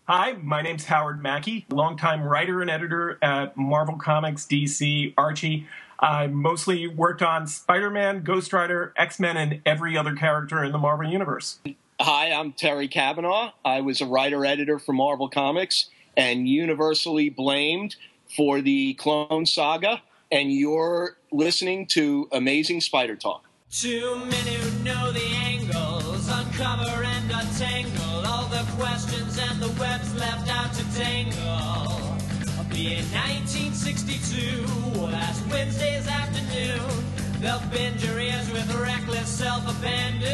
Hi, my name's Howard Mackie, longtime writer and editor at Marvel Comics, DC, Archie. I mostly worked on Spider-Man, Ghost Rider, X-Men, and every other character in the Marvel Universe. Hi, I'm Terry Kavanaugh. I was a writer-editor for Marvel Comics and universally blamed for the Clone Saga, and you're listening to Amazing Spider Talk. Too many who know the angles, uncover and untangle all the questions and the webs left out to tangle. Be in 1962, last Wednesday's afternoon, they'll bend your ears with reckless self-abandon.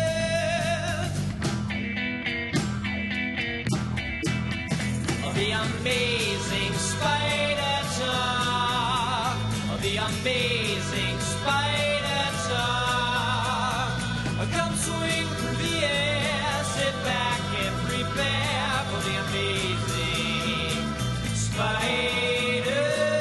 The Amazing Spider Talk, the Amazing Spider Talk. Come swing through the air, sit back and prepare for the Amazing Spider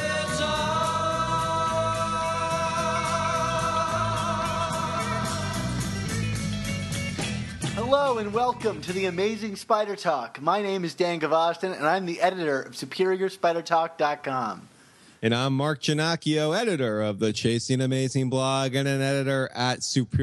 Talk. Hello and welcome to the Amazing Spider Talk. My name is Dan Gavoston and I'm the editor of SuperiorSpiderTalk.com. And I'm Mark Giannacchio, editor of the Chasing Amazing blog and an editor at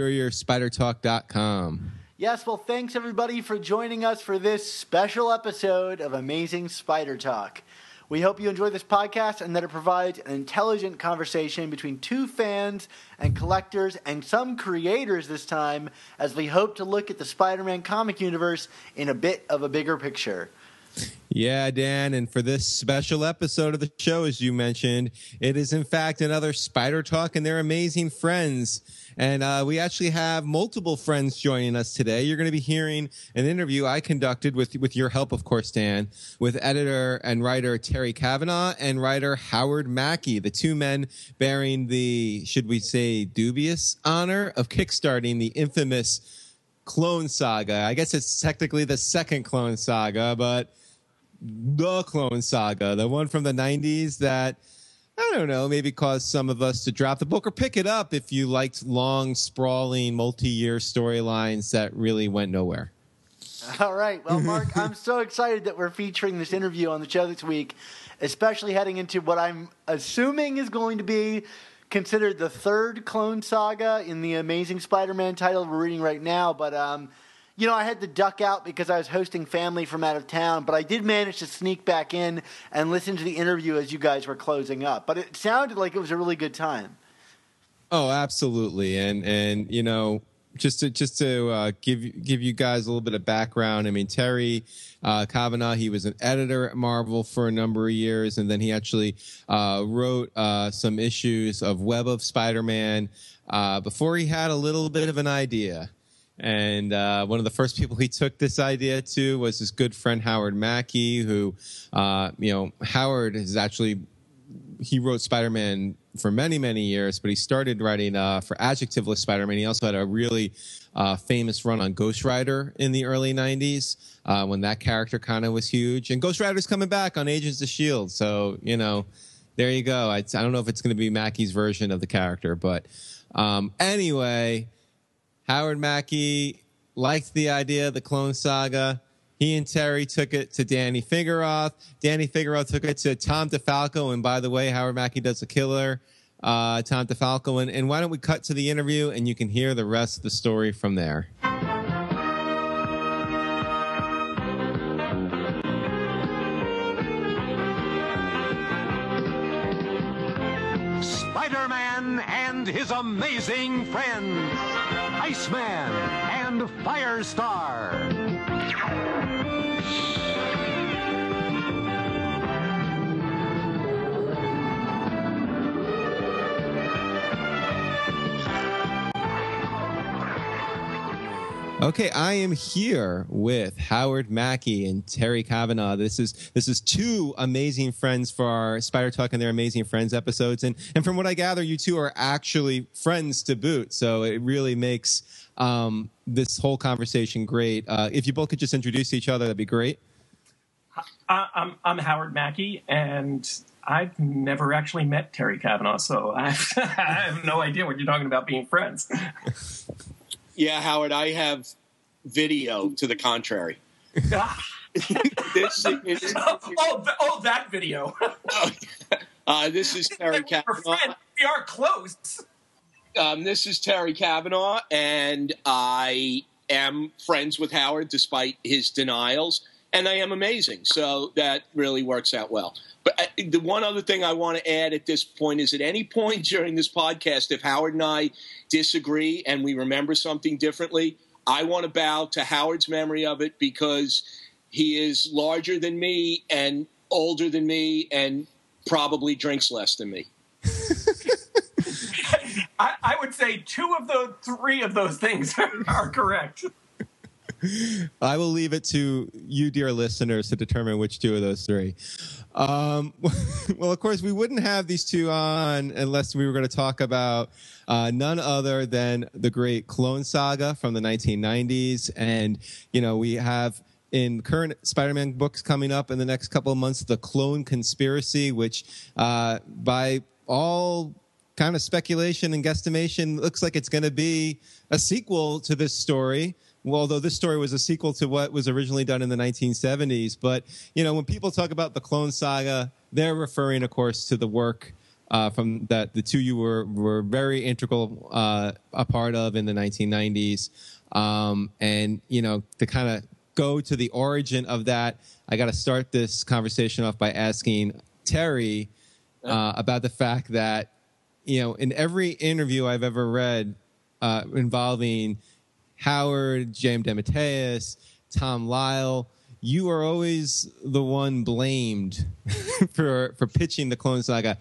SuperiorSpiderTalk.com. Yes, well, thanks everybody for joining us for this special episode of Amazing Spider Talk. We hope you enjoy this podcast and that it provides an intelligent conversation between two fans and collectors and some creators this time, as we hope to look at the Spider-Man comic universe in a bit of a bigger picture. Yeah, Dan, and for this special episode of the show, as you mentioned, it is in fact another Spider Talk and their amazing friends. And we actually have multiple friends joining us today. You're going to be hearing an interview I conducted with your help, of course, Dan, with editor and writer Terry Kavanaugh and writer Howard Mackie, the two men bearing the, should we say, dubious honor of kickstarting the infamous Clone Saga. I guess it's technically the second Clone Saga, but the Clone Saga, the one from the 90s that, I don't know, maybe caused some of us to drop the book or pick it up if you liked long, sprawling, multi-year storylines that really went nowhere. All right. Well, Mark, I'm so excited that we're featuring this interview on the show this week, especially heading into what I'm assuming is going to be considered the third Clone Saga in the Amazing Spider-Man title we're reading right now. But, you know, I had to duck out because I was hosting family from out of town, but I did manage to sneak back in and listen to the interview as you guys were closing up. But it sounded like it was a really good time. Oh, absolutely. And you know, just to give you guys a little bit of background, I mean, Terry Kavanaugh, he was an editor at Marvel for a number of years, and then he actually wrote some issues of Web of Spider-Man before he had a little bit of an idea. And one of the first people he took this idea to was his good friend Howard Mackie, who, you know, Howard is actually, he wrote Spider-Man for many, many years, but he started writing for Adjectiveless Spider-Man. He also had a really famous run on Ghost Rider in the early 90s when that character kind of was huge. And Ghost Rider's coming back on Agents of S.H.I.E.L.D., so, you know, there you go. I don't know if it's going to be Mackie's version of the character, but anyway, Howard Mackie liked the idea of the Clone Saga. He and Terry took it to Danny Fingeroth. Danny Fingeroth took it to Tom DeFalco. And by the way, Howard Mackie does a killer, Tom DeFalco. And why don't we cut to the interview and you can hear the rest of the story from there. Spider-Man and his amazing friends, Iceman and Firestar. Okay, I am here with Howard Mackie and Terry Kavanaugh. This is two amazing friends for our Spider Talk and their Amazing Friends episodes. And from what I gather, you two are actually friends to boot. So it really makes this whole conversation great. If you both could just introduce each other, that'd be great. I'm Howard Mackie, and I've never actually met Terry Kavanaugh, so I have no idea what you're talking about being friends. Yeah, Howard, I have video to the contrary. This is, that video. this is Terry We're Kavanaugh. friends. We are close. This is Terry Kavanaugh, and I am friends with Howard despite his denials, and I am amazing. So that really works out well. But the one other thing I want to add at this point is at any point during this podcast, if Howard and I disagree and we remember something differently, I want to bow to Howard's memory of it because he is larger than me and older than me and probably drinks less than me. I would say 2 of the 3 of those things are correct. I will leave it to you, dear listeners, to determine which 2 of those 3. Well, of course, we wouldn't have these 2 on unless we were going to talk about none other than the great Clone Saga from the 1990s. And, we have in current Spider-Man books coming up in the next couple of months, The Clone Conspiracy, which by all kind of speculation and guesstimation looks like it's going to be a sequel to this story. Well, although this story was a sequel to what was originally done in the 1970s. But, when people talk about the Clone Saga, they're referring, of course, to the work from that the 2 you were very integral a part of in the 1990s. And, to kind of go to the origin of that, I got to start this conversation off by asking Terry about the fact that, in every interview I've ever read involving Howard, J.M. DeMatteis, Tom Lyle, you are always the one blamed for pitching the Clone Saga.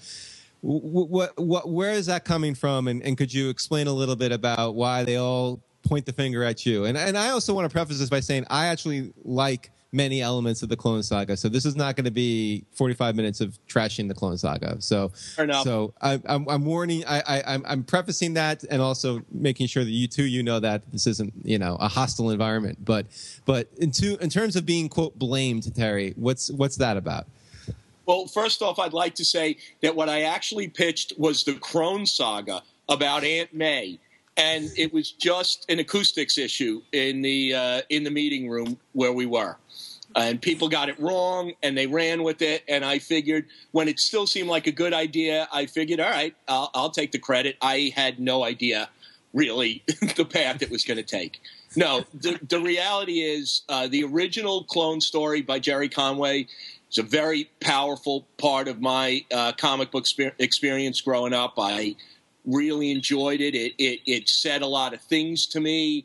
Where is that coming from? And could you explain a little bit about why they all point the finger at you? And I also want to preface this by saying I actually like many elements of the Clone Saga, so this is not going to be 45 minutes of trashing the Clone Saga. So I'm warning, I'm prefacing that, and also making sure that you know that this isn't a hostile environment. But in terms of being quote blamed, Terry, what's that about? Well, first off, I'd like to say that what I actually pitched was the Clone Saga about Aunt May. And it was just an acoustics issue in the meeting room where we were. And people got it wrong, and they ran with it. And I figured, when it still seemed like a good idea, I figured, all right, I'll take the credit. I had no idea, really, the path it was going to take. No, the reality is the original Clone story by Jerry Conway is a very powerful part of my comic book experience growing up. I really enjoyed it. It said a lot of things to me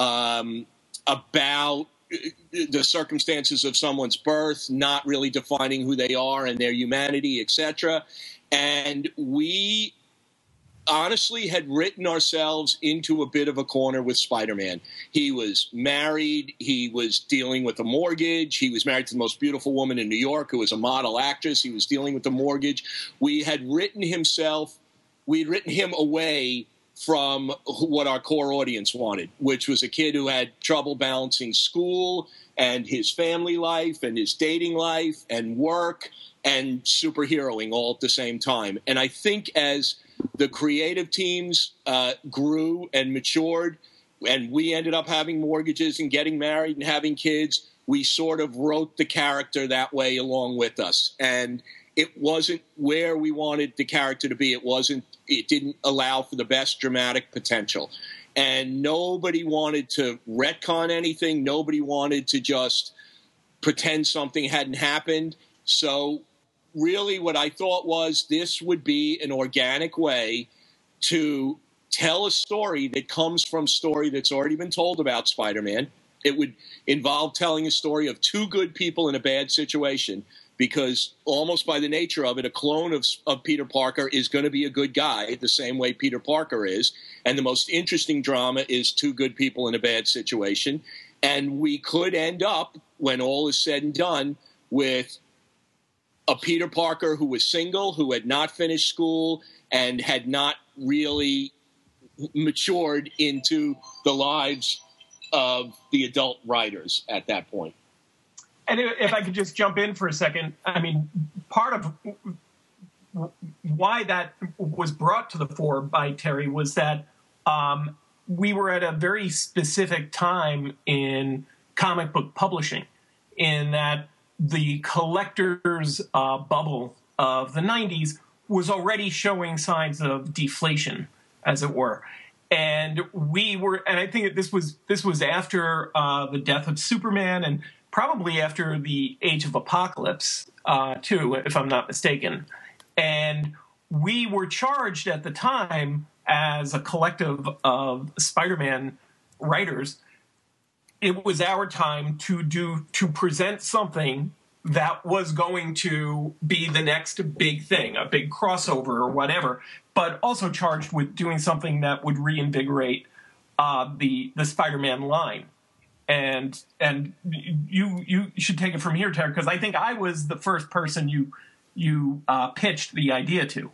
about the circumstances of someone's birth, not really defining who they are and their humanity, etc. And we honestly had written ourselves into a bit of a corner with Spider-Man. He was married. He was dealing with a mortgage. He was married to the most beautiful woman in New York who was a model actress. He was dealing with a mortgage. We had written him away from what our core audience wanted, which was a kid who had trouble balancing school and his family life and his dating life and work and superheroing all at the same time. And I think as the creative teams grew and matured, and we ended up having mortgages and getting married and having kids, we sort of wrote the character that way along with us. And it wasn't where we wanted the character to be. It didn't allow for the best dramatic potential. And nobody wanted to retcon anything. Nobody wanted to just pretend something hadn't happened. So really what I thought was this would be an organic way to tell a story that comes from story that's already been told about Spider-Man. It would involve telling a story of 2 good people in a bad situation, because almost by the nature of it, a clone of Peter Parker is going to be a good guy the same way Peter Parker is. And the most interesting drama is 2 good people in a bad situation. And we could end up, when all is said and done, with a Peter Parker who was single, who had not finished school, and had not really matured into the lives of the adult writers at that point. And if I could just jump in for a second, I mean, part of why that was brought to the fore by Terry was that we were at a very specific time in comic book publishing. in that the collector's bubble of the 90s was already showing signs of deflation, as it were. And I think this was after the death of Superman, and probably after the Age of Apocalypse, too, if I'm not mistaken. And we were charged at the time as a collective of Spider-Man writers. It was our time to present something that was going to be the next big thing, a big crossover or whatever, but also charged with doing something that would reinvigorate the Spider-Man line. And you should take it from here, Terry, because I think I was the first person you pitched the idea to.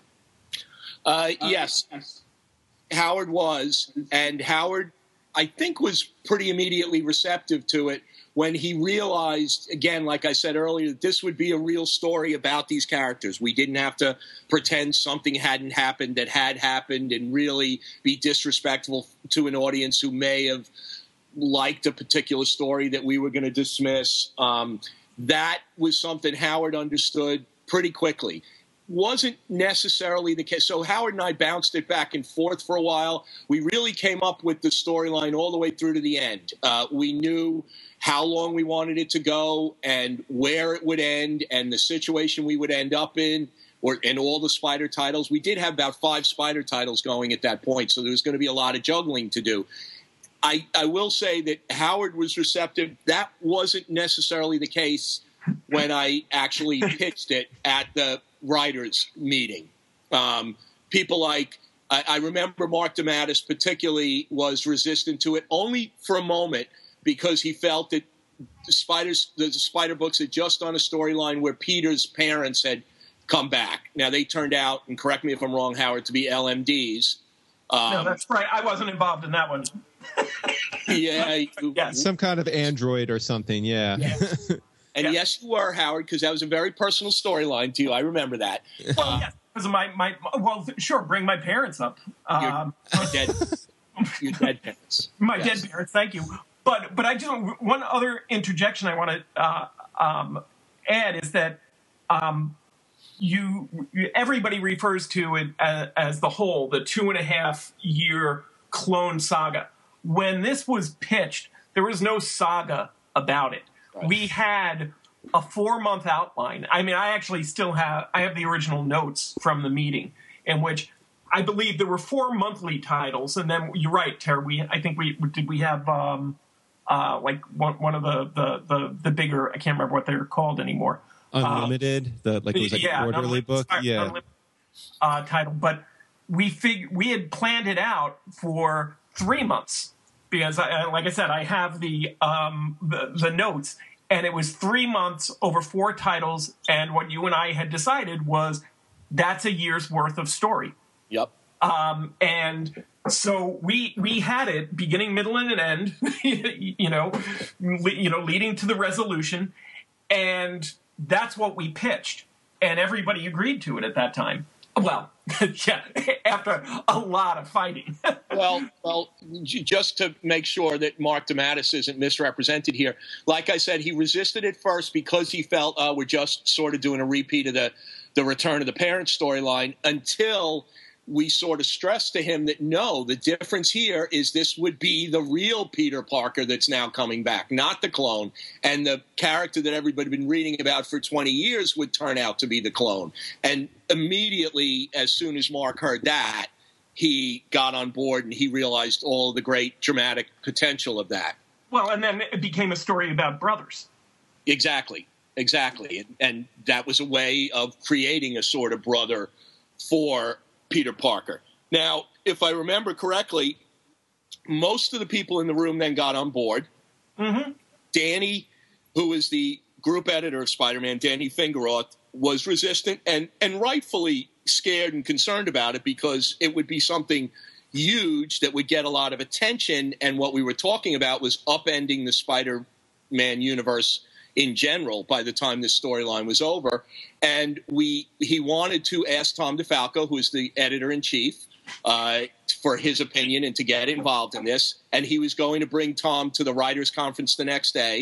Yes, Howard was, and Howard, I think, was pretty immediately receptive to it when he realized, again, like I said earlier, that this would be a real story about these characters. We didn't have to pretend something hadn't happened that had happened and really be disrespectful to an audience who may have liked a particular story that we were going to dismiss. That was something Howard understood pretty quickly. Wasn't necessarily the case. So Howard and I bounced it back and forth for a while. We really came up with the storyline all the way through to the end. We knew how long we wanted it to go and where it would end and the situation we would end up in, and all the Spider titles. We did have about 5 Spider titles going at that point, so there was going to be a lot of juggling to do. I will say that Howard was receptive. That wasn't necessarily the case when I actually pitched it at the writers' meeting. People like, I remember Mark DeMatteis particularly was resistant to it only for a moment because he felt that the Spider books had just done a storyline where Peter's parents had come back. Now, they turned out, and correct me if I'm wrong, Howard, to be LMDs. No, that's right. I wasn't involved in that one. Yeah. Yes. Some kind of android or something, yeah. Yes. And yes, you were, Howard, because that was a very personal storyline to you. I remember that. Well, yes, because of well, sure, bring my parents up. Your dead parents. My dead parents, thank you. But I just, one other interjection I want to add is that everybody refers to it as the whole, the 2.5-year Clone Saga. When this was pitched, there was no saga about it. Right. We had a 4-month outline. I mean, I actually still have the original notes from the meeting in which I believe there were 4 monthly titles, and then you're right, Terry. I think we have like one of the bigger, I can't remember what they're called anymore. Unlimited, it was like a quarterly book, title. But we had planned it out for 3 months. Because, like I said, I have the notes, and it was 3 months over 4 titles, and what you and I had decided was that's a year's worth of story. Yep. And so we had it beginning, middle, and an end, leading to the resolution, and that's what we pitched, and everybody agreed to it at that time. Well, yeah, after a lot of fighting. well, just to make sure that Mark DeMatteis isn't misrepresented here, like I said, he resisted at first because he felt we're just sort of doing a repeat of the Return of the Parents storyline, until we sort of stressed to him that no, the difference here is this would be the real Peter Parker that's now coming back, not the clone. And the character that everybody had been reading about for 20 years would turn out to be the clone. And immediately, as soon as Mark heard that, he got on board and he realized all the great dramatic potential of that. Well, and then it became a story about brothers. Exactly. And that was a way of creating a sort of brother for Peter Parker. Now, if I remember correctly, most of the people in the room then got on board. Mm-hmm. Danny, who is the group editor of Spider-Man, Danny Fingeroth, was resistant and rightfully scared and concerned about it because it would be something huge that would get a lot of attention, and what we were talking about was upending the Spider-Man universe in general by the time this storyline was over. And he wanted to ask Tom DeFalco, who is the editor-in-chief, for his opinion and to get involved in this. And he was going to bring Tom to the writers' conference the next day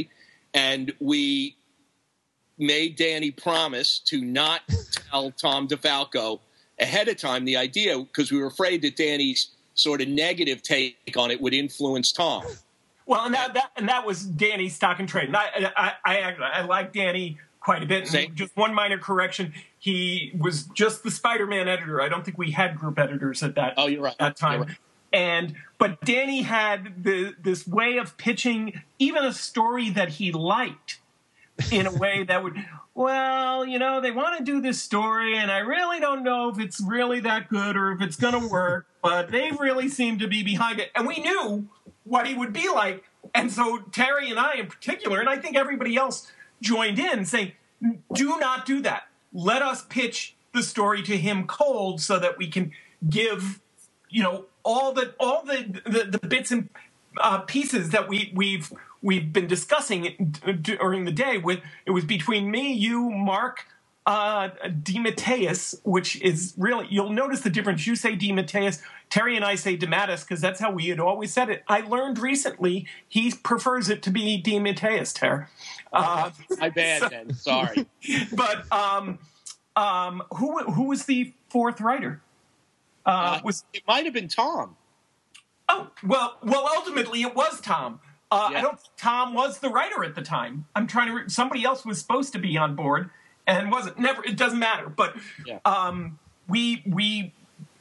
and we made Danny promise to not tell Tom DeFalco ahead of time the idea, because we were afraid that Danny's sort of negative take on it would influence Tom. Well, and that was Danny's stock and trade. And I like Danny quite a bit. And just one minor correction: he was just the Spider-Man editor. I don't think we had group editors at that. Oh, you're right. That time. You're right. But Danny had this way of pitching even a story that he liked in a way that would, well, they want to do this story, and I really don't know if it's really that good or if it's going to work, but they really seem to be behind it. And we knew what he would be like. And so Terry and I in particular, and I think everybody else joined in, saying, do not do that. Let us pitch the story to him cold so that we can give, all the bits and pieces that we've been discussing during the day. It was between me, you, Mark, DeMatteis, which is really, you'll notice the difference. You say DeMatteis, Terry and I say DeMatteis, because that's how we had always said it. I learned recently he prefers it to be DeMatteis, Terry. My bad, then. Sorry. But who was the fourth writer? It might have been Tom. Oh, well, ultimately it was Tom. I don't think Tom was the writer at the time. I'm trying to. Somebody else was supposed to be on board and wasn't. Never. It doesn't matter. But we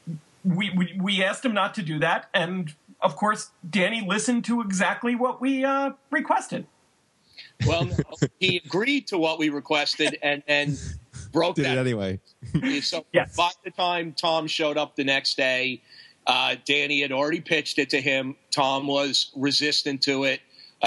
asked him not to do that, and of course, Danny listened to exactly what we requested. Well, no, he agreed to what we requested and broke Did that it anyway. So Yes. by the time Tom showed up the next day, Danny had already pitched it to him. Tom was resistant to it.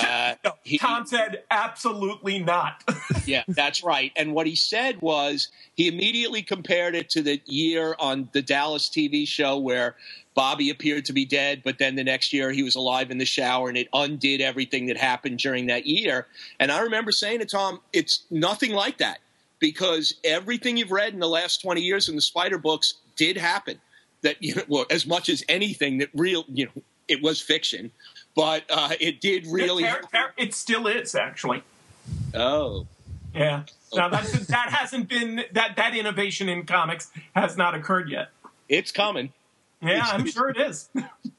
Tom said, absolutely not. Yeah, that's right. And what he said was he immediately compared it to the year on the Dallas TV show where Bobby appeared to be dead, but then the next year he was alive in the shower, and it undid everything that happened during that year. And I remember saying to Tom, it's nothing like that, because everything you've read in the last 20 years in the Spider books did happen. That, as much as anything that it was fiction, but it did really. It still is, actually. Oh, yeah. Now that hasn't been that innovation in comics has not occurred yet. It's coming. Yeah, I'm sure it is.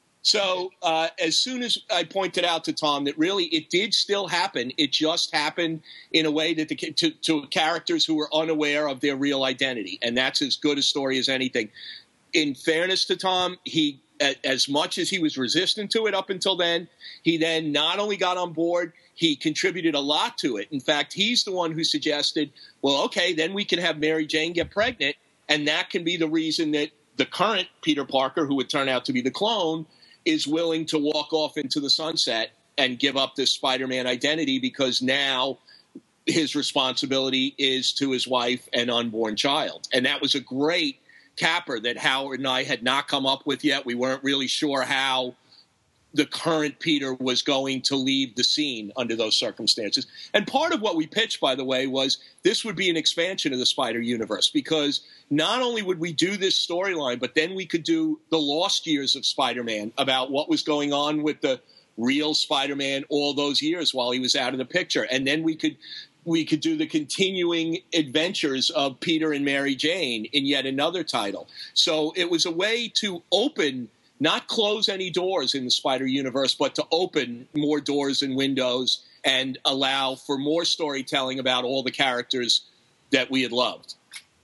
So as soon as I pointed out to Tom that really it did still happen, it just happened in a way that to characters who were unaware of their real identity, and that's as good a story as anything. In fairness to Tom, he, as much as he was resistant to it up until then, he then not only got on board, he contributed a lot to it. In fact, he's the one who suggested, well, okay, then we can have Mary Jane get pregnant, and that can be the reason that the current Peter Parker, who would turn out to be the clone, is willing to walk off into the sunset and give up this Spider-Man identity, because now his responsibility is to his wife and unborn child. And that was a great capper that Howard and I had not come up with yet. We weren't really sure how the current Peter was going to leave the scene under those circumstances. And part of what we pitched, by the way, was this would be an expansion of the Spider Universe, because not only would we do this storyline, but then we could do the lost years of Spider-Man, about what was going on with the real Spider-Man all those years while he was out of the picture. And then we could do the continuing adventures of Peter and Mary Jane in yet another title. So it was a way to open, not close any doors in the Spider Universe, but to open more doors and windows and allow for more storytelling about all the characters that we had loved.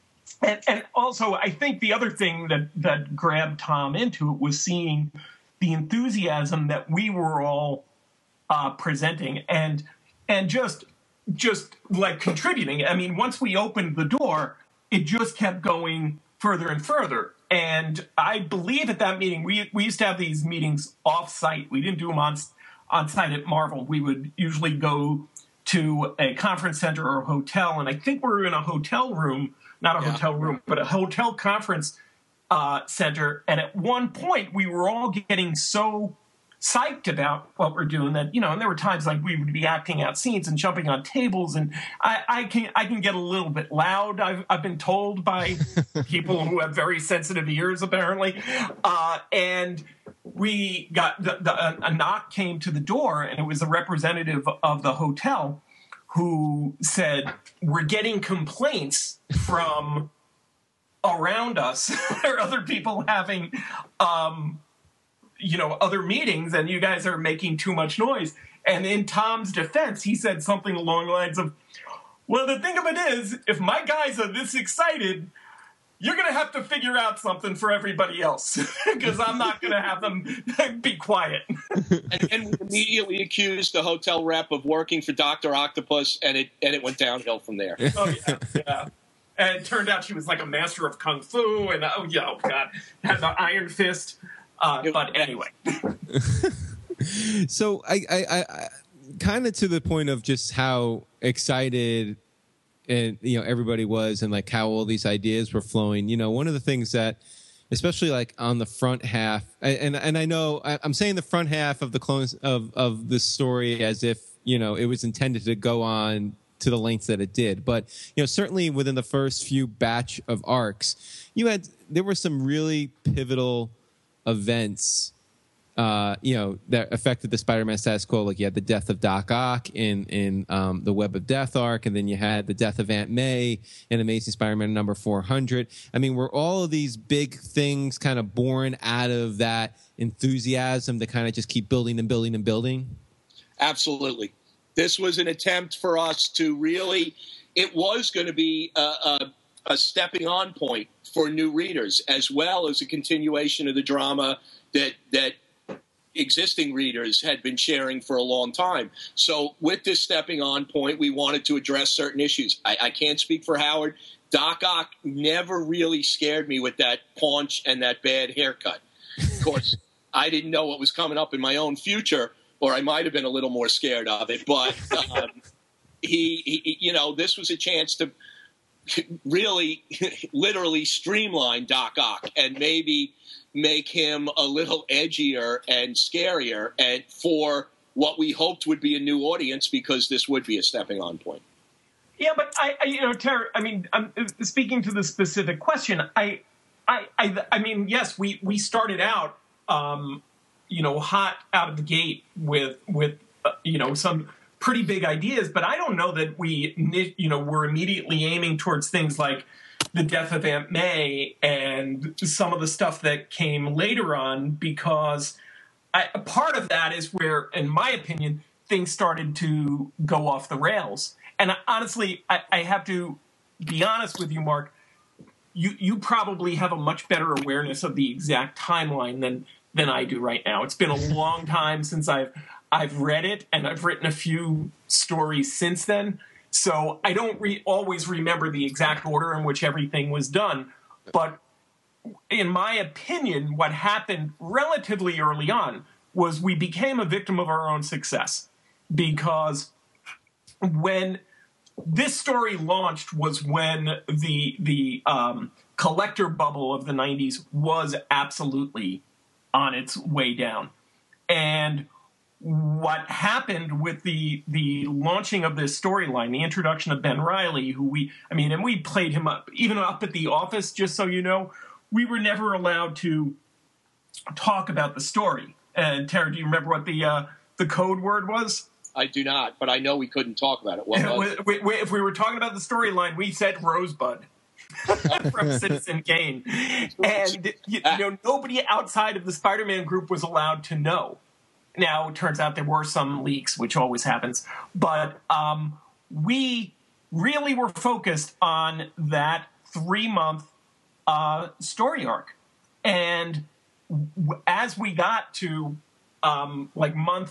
And also, I think the other thing that grabbed Tom into it was seeing the enthusiasm that we were all presenting and just like contributing. I mean, once we opened the door, it just kept going further and further. And I believe at that meeting, we used to have these meetings off-site. We didn't do them on-site at Marvel. We would usually go to a conference center or a hotel, and I think we were in a hotel room, not a hotel room, but a hotel conference center. And at one point, we were all getting so psyched about what we're doing that, and there were times like we would be acting out scenes and jumping on tables, and I can get a little bit loud. I've been told by people who have very sensitive ears, apparently. And we got a knock came to the door, and it was a representative of the hotel who said, we're getting complaints from around us or other people having, other meetings, and you guys are making too much noise. And in Tom's defense, he said something along the lines of, well, the thing of it is, if my guys are this excited, you're going to have to figure out something for everybody else, because I'm not going to have them be quiet. And we immediately accused the hotel rep of working for Dr. Octopus, and it went downhill from there. Oh, yeah. And it turned out she was like a master of Kung Fu, and God, had the Iron Fist. But anyway. So I kind of to the point of just how excited and everybody was, and like how all these ideas were flowing. One of the things that, especially like on the front half, and I know I'm saying the front half of the clones of this story as if it was intended to go on to the lengths that it did, but certainly within the first few batch of arcs, there were some really pivotal events that affected the Spider-Man status quo. Like you had the death of Doc Ock in the Web of Death arc, and then you had the death of Aunt May in Amazing Spider-Man number 400. I mean, were all of these big things kind of born out of that enthusiasm to kind of just keep building and building and building? Absolutely. This was an attempt for us to really, it was going to be a stepping on point for new readers, as well as a continuation of the drama that existing readers had been sharing for a long time. So with this stepping on point, we wanted to address certain issues. I can't speak for Howard. Doc Ock never really scared me with that paunch and that bad haircut. Of course, I didn't know what was coming up in my own future, or I might have been a little more scared of it. But this was a chance to really, literally streamline Doc Ock and maybe make him a little edgier and scarier, and for what we hoped would be a new audience, because this would be a stepping on point. Yeah, but Terry, I'm speaking to the specific question. I mean, yes, we started out, hot out of the gate with some pretty big ideas, but I don't know that we, were immediately aiming towards things like the death of Aunt May and some of the stuff that came later on, because part of that is where, in my opinion, things started to go off the rails. And honestly, I have to be honest with you, Mark, you probably have a much better awareness of the exact timeline than I do right now. It's been a long time since I've read it, and I've written a few stories since then. So I don't always remember the exact order in which everything was done. But in my opinion, what happened relatively early on was we became a victim of our own success. Because when this story launched was when the collector bubble of the 90s was absolutely on its way down. And what happened with the launching of this storyline, the introduction of Ben Reilly, and we played him up, even up at the office, just so you know, we were never allowed to talk about the story. And Tara, do you remember what the code word was? I do not, but I know we couldn't talk about it. What was it? If we were talking about the storyline, we said Rosebud from Citizen Kane. And nobody outside of the Spider-Man group was allowed to know. Now, it turns out there were some leaks, which always happens. But we really were focused on that 3-month story arc. And as we got to month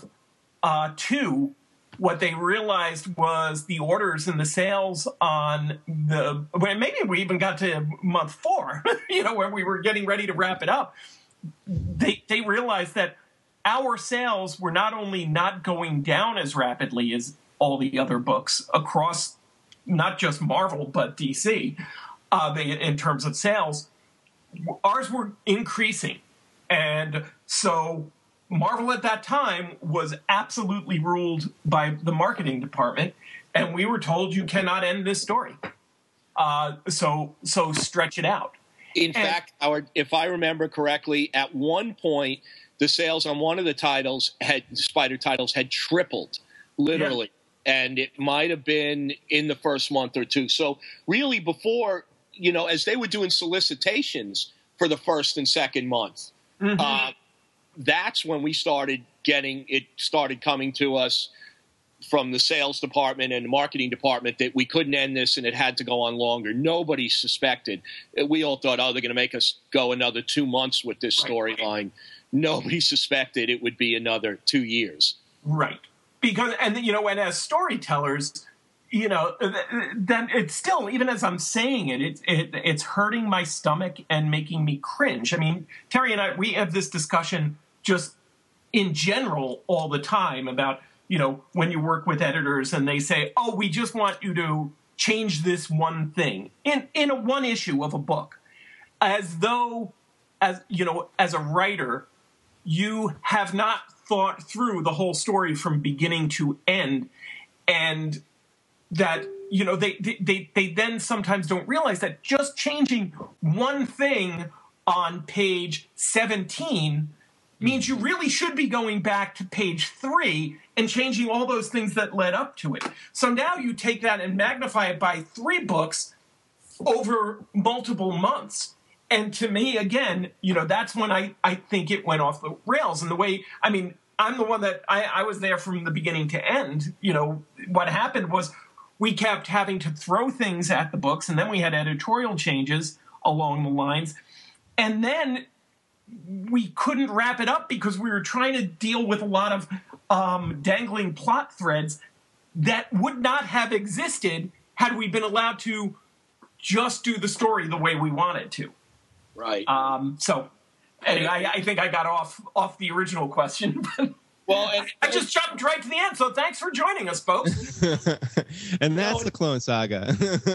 2, what they realized was the orders and the sales on maybe we even got to month 4, where we were getting ready to wrap it up. They realized that our sales were not only not going down as rapidly as all the other books across not just Marvel but DC in terms of sales, ours were increasing. And so Marvel at that time was absolutely ruled by the marketing department, and we were told you cannot end this story. So stretch it out. In fact, Howard, if I remember correctly, at one point, the sales on one of the Spider titles had tripled, literally. and it might have been in the first month or two. So really before, as they were doing solicitations for the first and second month, that's when we started started coming to us from the sales department and the marketing department that we couldn't end this and it had to go on longer. Nobody suspected. We all thought, they're going to make us go another 2 months with this storyline. Nobody suspected it would be another 2 years. Right. Because, and as storytellers, then it's still, even as I'm saying it's hurting my stomach and making me cringe. I mean, Terry and I, we have this discussion just in general all the time about, when you work with editors and they say, we just want you to change this one thing in a one issue of a book, as though, as a writer, you have not thought through the whole story from beginning to end, and that they then sometimes don't realize that just changing one thing on page 17 means you really should be going back to page 3 and changing all those things that led up to it. So now you take that and magnify it by 3 books over multiple months. And to me, again, that's when I think it went off the rails. And the way, I mean, I'm the one that I was there from the beginning to end. What happened was we kept having to throw things at the books, and then we had editorial changes along the lines. And then we couldn't wrap it up because we were trying to deal with a lot of dangling plot threads that would not have existed had we been allowed to just do the story the way we wanted to. Right. So anyway, I think I got off the original question. Well, I just jumped right to the end, so thanks for joining us, folks. And that's the Clone Saga.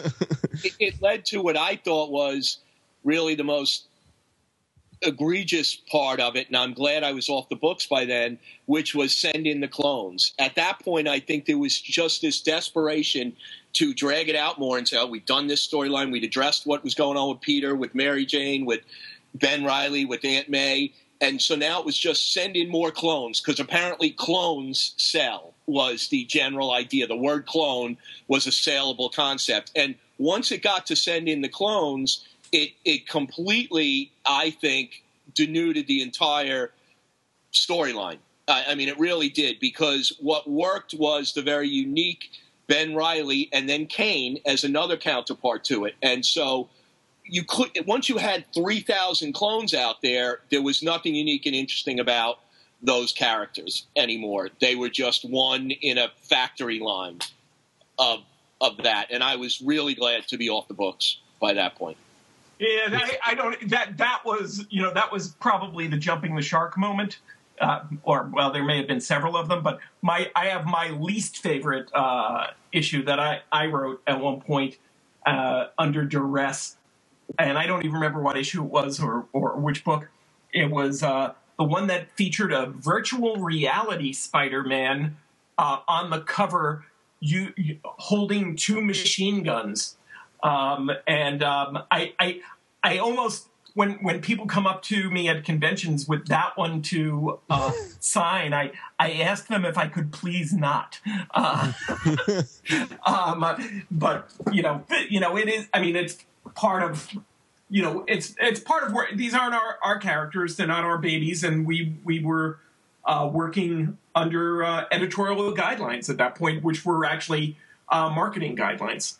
It led to what I thought was really the most egregious part of it, and I'm glad I was off the books by then, which was send in the clones. At that point, I think there was just this desperation to drag it out more and say, we've done this storyline, we'd addressed what was going on with Peter, with Mary Jane, with Ben Reilly, with Aunt May, and so now it was just send in more clones, because apparently clones sell was the general idea. The word clone was a saleable concept, and once it got to send in the clones, it completely, I think, denuded the entire storyline. I mean, it really did, because what worked was the very unique Ben Reilly and then Kane as another counterpart to it. And so you could, once you had 3,000 clones out there, there was nothing unique and interesting about those characters anymore. They were just one in a factory line of that. And I was really glad to be off the books by that point. Yeah, I don't. That was that was probably the jumping the shark moment, or there may have been several of them, but I have my least favorite issue that I wrote at one point under duress, and I don't even remember what issue it was or which book. It was the one that featured a virtual reality Spider-Man on the cover, holding 2 machine guns. I almost, when people come up to me at conventions with that one to sign, I ask them if I could please not. But it is. I mean, it's part of. It's part of where these aren't our characters. They're not our babies, and we were working under editorial guidelines at that point, which were actually marketing guidelines.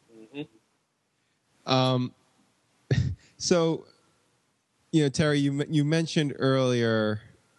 So, Terry, you mentioned earlier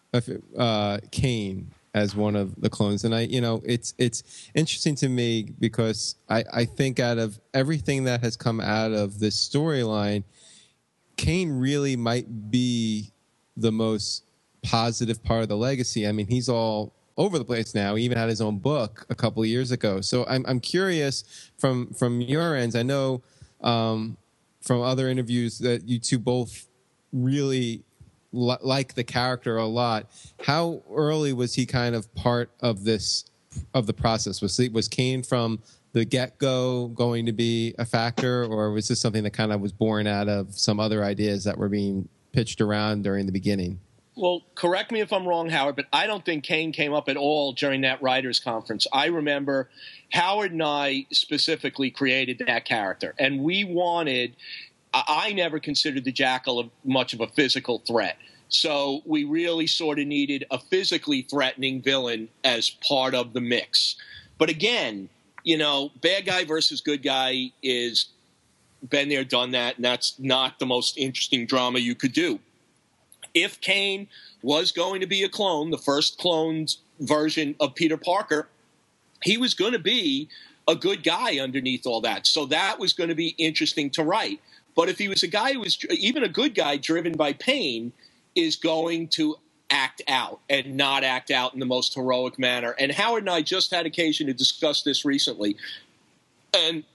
Kane as one of the clones, and it's interesting to me because I think out of everything that has come out of this storyline, Kane really might be the most positive part of the legacy. I mean, he's all over the place now. He even had his own book a couple of years ago. So I'm curious from your ends. I know from other interviews that you two both really like the character a lot. How early was he kind of part of the process? Was Kane from the get-go going to be a factor, or was this something that kind of was born out of some other ideas that were being pitched around during the beginning? Well, correct me if I'm wrong, Howard, but I don't think Kane came up at all during that writers' conference. I remember Howard and I specifically created that character, and we wanted – I never considered the Jackal much of a physical threat. So we really sort of needed a physically threatening villain as part of the mix. But again, you know, bad guy versus good guy is been there, done that, and that's not the most interesting drama you could do. If Kane was going to be a clone, the first cloned version of Peter Parker, he was going to be a good guy underneath all that. So that was going to be interesting to write. But if he was a guy who was even a good guy driven by pain, is going to act out and not act out in the most heroic manner. And Howard and I just had occasion to discuss this recently. And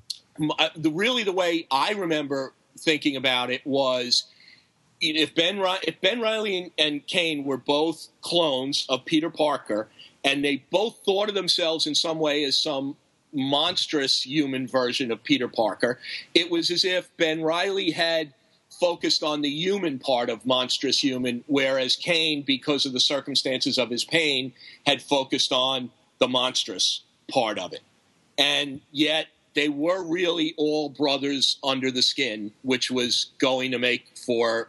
the way I remember thinking about it was, if Ben Reilly and Kane were both clones of Peter Parker, and they both thought of themselves in some way as some monstrous human version of Peter Parker, it was as if Ben Reilly had focused on the human part of monstrous human, whereas Kane, because of the circumstances of his pain, had focused on the monstrous part of it. And yet they were really all brothers under the skin, which was going to make for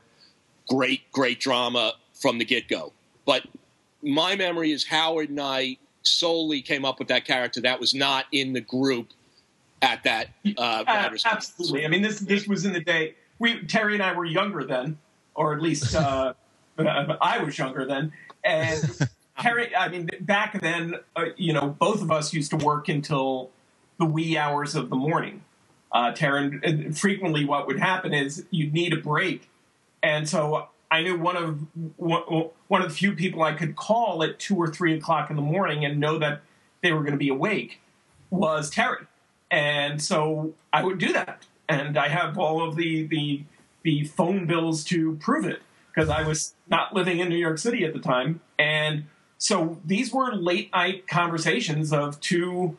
great drama from the get-go. But my memory is Howard and I solely came up with that character. That was not in the group at that absolutely. I mean, this was in the day. Terry and I were younger then, or at least I was younger then. And Terry, I mean, back then, both of us used to work until the wee hours of the morning. Terry, and frequently what would happen is you'd need a break. And so I knew one of the few people I could call at 2 or 3 o'clock in the morning and know that they were going to be awake was Terry. And so I would do that. And I have all of the phone bills to prove it, because I was not living in New York City at the time. And so these were late night conversations of two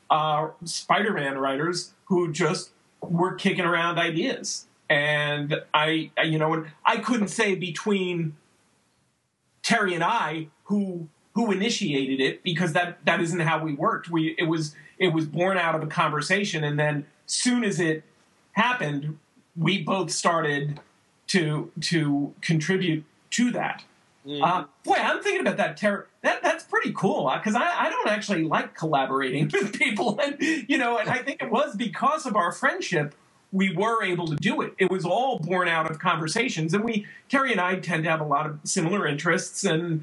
Spider-Man writers who just were kicking around ideas. And I couldn't say between Terry and I who initiated it, because that isn't how we worked. It was born out of a conversation, and then soon as it happened, we both started to contribute to that. Boy, I'm thinking about that, Terry. That's pretty cool, because I don't actually like collaborating with people, and I think it was because of our friendship we were able to do it. It was all born out of conversations, and Terry and I tend to have a lot of similar interests and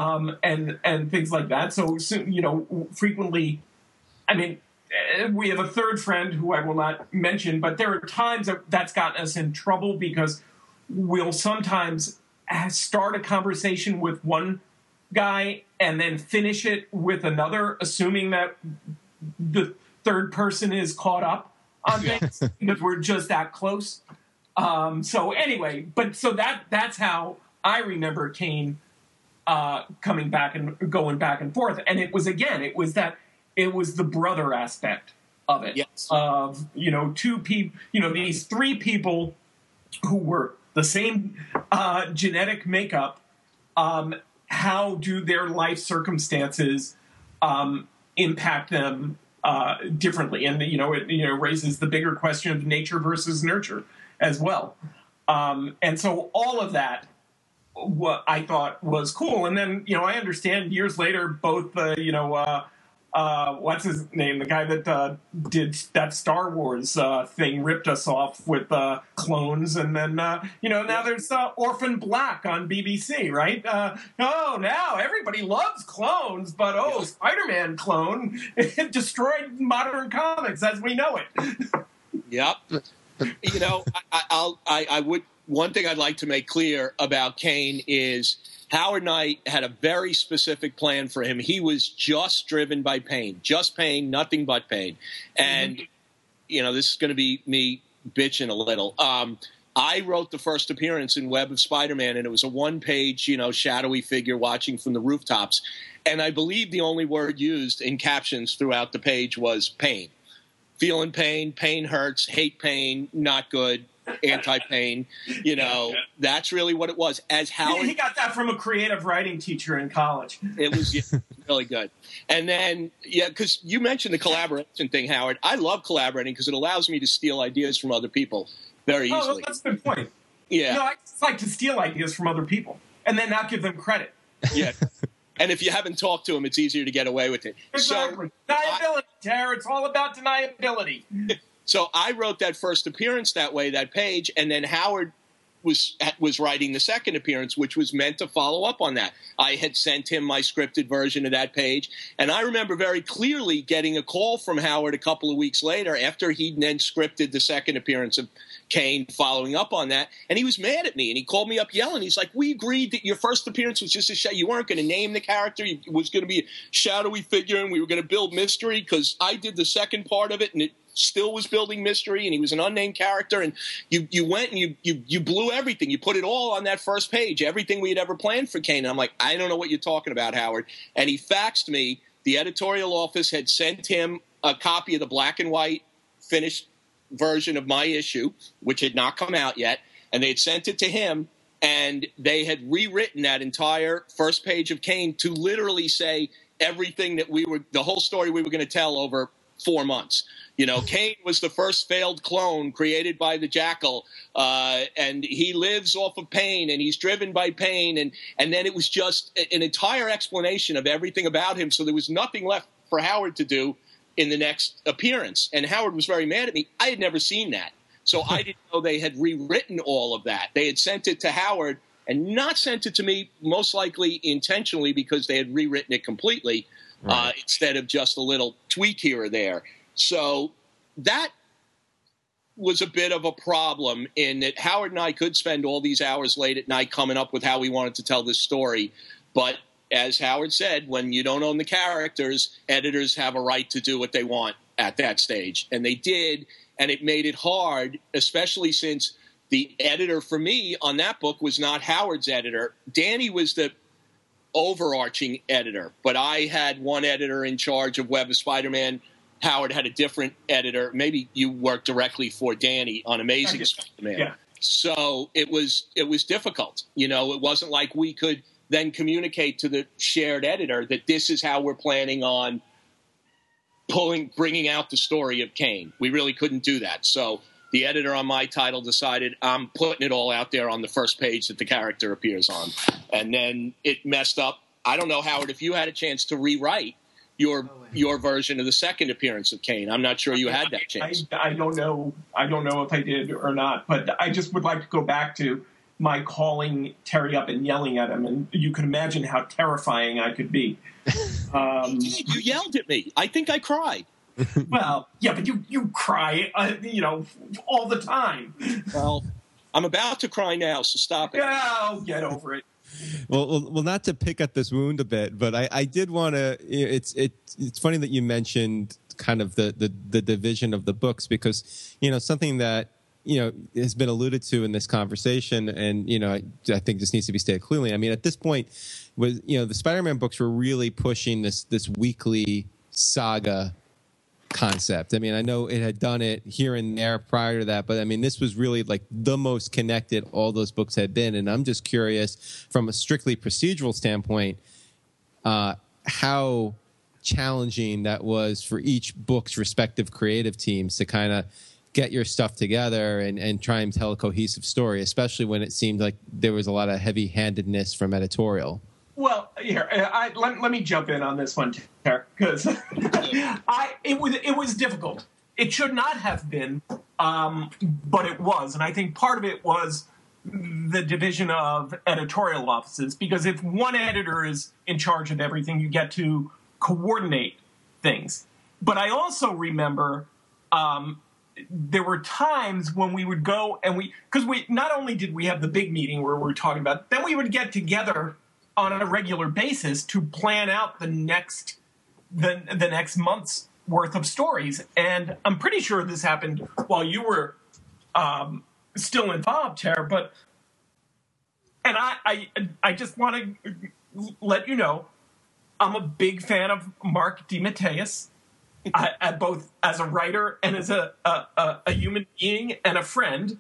things like that. So frequently, I mean, we have a third friend who I will not mention, but there are times that's gotten us in trouble, because we'll sometimes start a conversation with one guy and then finish it with another, assuming that the third person is caught up on things, because we're just that close. So anyway, so that's how I remember Kane coming back and going back and forth. And it was the brother aspect of it. Yes. Of, two people, these three people who were the same genetic makeup. How do their life circumstances impact them differently? And, it raises the bigger question of nature versus nurture as well. And so all of that, what I thought was cool. And then, I understand years later, both what's his name? The guy that did that Star Wars thing ripped us off with clones, and then now there's Orphan Black on BBC, right? Now everybody loves clones, but Spider-Man clone destroyed modern comics as we know it. Yep. I would. One thing I'd like to make clear about Kane is Howard and I had a very specific plan for him. He was just driven by pain, just pain, nothing but pain. And, this is going to be me bitching a little. I wrote the first appearance in Web of Spider-Man, and it was a one-page, shadowy figure watching from the rooftops. And I believe the only word used in captions throughout the page was pain. Feeling pain, pain hurts, hate pain, not good, anti-pain. You know, that's really what it was. As Howard, he got that from a creative writing teacher in college. it was really good. And then, because you mentioned the collaboration thing, Howard. I love collaborating because it allows me to steal ideas from other people very easily. Oh, that's a good point. Yeah. You know, I just like to steal ideas from other people and then not give them credit. Yeah. And if you haven't talked to them, it's easier to get away with it. Exactly. Deniability, Tara. It's all about deniability. So I wrote that first appearance that way, that page, and then Howard was writing the second appearance, which was meant to follow up on that. I had sent him my scripted version of that page, and I remember very clearly getting a call from Howard a couple of weeks later after he'd then scripted the second appearance of Kane, following up on that, and he was mad at me, and he called me up yelling. He's like, we agreed that your first appearance was just a show. You weren't going to name the character. It was going to be a shadowy figure, and we were going to build mystery because I did the second part of it, and it still was building mystery, and he was an unnamed character, and you went and you blew everything. You put it all on that first page, everything we had ever planned for Kane. And I'm like, I don't know what you're talking about, Howard. And he faxed me. The editorial office had sent him a copy of the black and white finished version of my issue, which had not come out yet, and they had sent it to him, and they had rewritten that entire first page of Kane to literally say everything that the whole story we were going to tell over 4 months. You know, Kane was the first failed clone created by the Jackal, and he lives off of pain, and he's driven by pain, and then it was just an entire explanation of everything about him, so there was nothing left for Howard to do in the next appearance. And Howard was very mad at me. I had never seen that, so I didn't know they had rewritten all of that. They had sent it to Howard and not sent it to me, most likely intentionally, because they had rewritten it completely, instead of just a little tweak here or there. So that was a bit of a problem in that Howard and I could spend all these hours late at night coming up with how we wanted to tell this story. But as Howard said, when you don't own the characters, editors have a right to do what they want at that stage. And they did, and it made it hard, especially since the editor for me on that book was not Howard's editor. Danny was the overarching editor, but I had one editor in charge of Web of Spider-Man. Howard had a different editor. Maybe you worked directly for Danny on Amazing Spider-Man. Yeah. So it was difficult. You know, it wasn't like we could then communicate to the shared editor that this is how we're planning on bringing out the story of Kane. We really couldn't do that. So the editor on my title decided I'm putting it all out there on the first page that the character appears on. And then it messed up. I don't know, Howard, if you had a chance to rewrite your version of the second appearance of Kane. I'm not sure you had that chance. I don't know if I did or not, but I just would like to go back to my calling Terry up and yelling at him, and you can imagine how terrifying I could be. You yelled at me. I think I cried. Well, yeah, but you cry, all the time. Well, I'm about to cry now, so stop it. Oh, get over it. Well, not to pick at this wound a bit, but I did want to. It's funny that you mentioned kind of the division of the books, because something that has been alluded to in this conversation, and I think this needs to be stated clearly. I mean, at this point, the Spider-Man books were really pushing this weekly saga concept. I mean, I know it had done it here and there prior to that, but I mean, this was really like the most connected all those books had been. And I'm just curious, from a strictly procedural standpoint, how challenging that was for each book's respective creative teams to kind of get your stuff together and try and tell a cohesive story, especially when it seemed like there was a lot of heavy-handedness from editorial. Well, here, let me jump in on this one, because it was difficult. It should not have been, but it was. And I think part of it was the division of editorial offices, because if one editor is in charge of everything, you get to coordinate things. But I also remember there were times when we would go and because not only did we have the big meeting where we were talking about, then we would get together on a regular basis to plan out the next month's worth of stories. And I'm pretty sure this happened while you were still involved, Tara. And I just want to let you know, I'm a big fan of Mark DeMatteis, both as a writer and as a human being and a friend.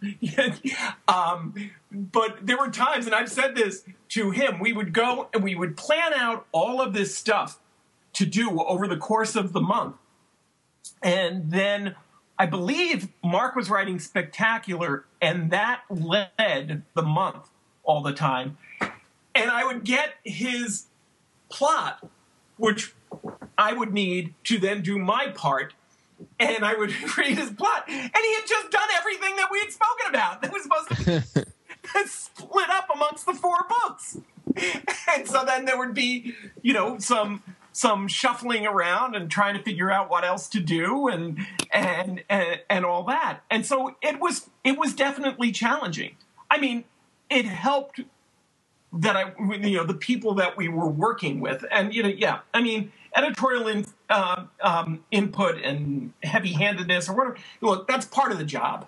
But there were times, and I've said this to him, we would go and we would plan out all of this stuff to do over the course of the month. And then I believe Mark was writing Spectacular, and that led the month all the time. And I would get his plot, which I would need to then do my part, and I would read his plot. And he had just done everything that we had spoken about that was supposed to be split up amongst the 4 books. And so then there would be, some shuffling around and trying to figure out what else to do and all that. And so it was definitely challenging. I mean, it helped that the people that we were working with, and editorial input and heavy-handedness or whatever. Look, that's part of the job.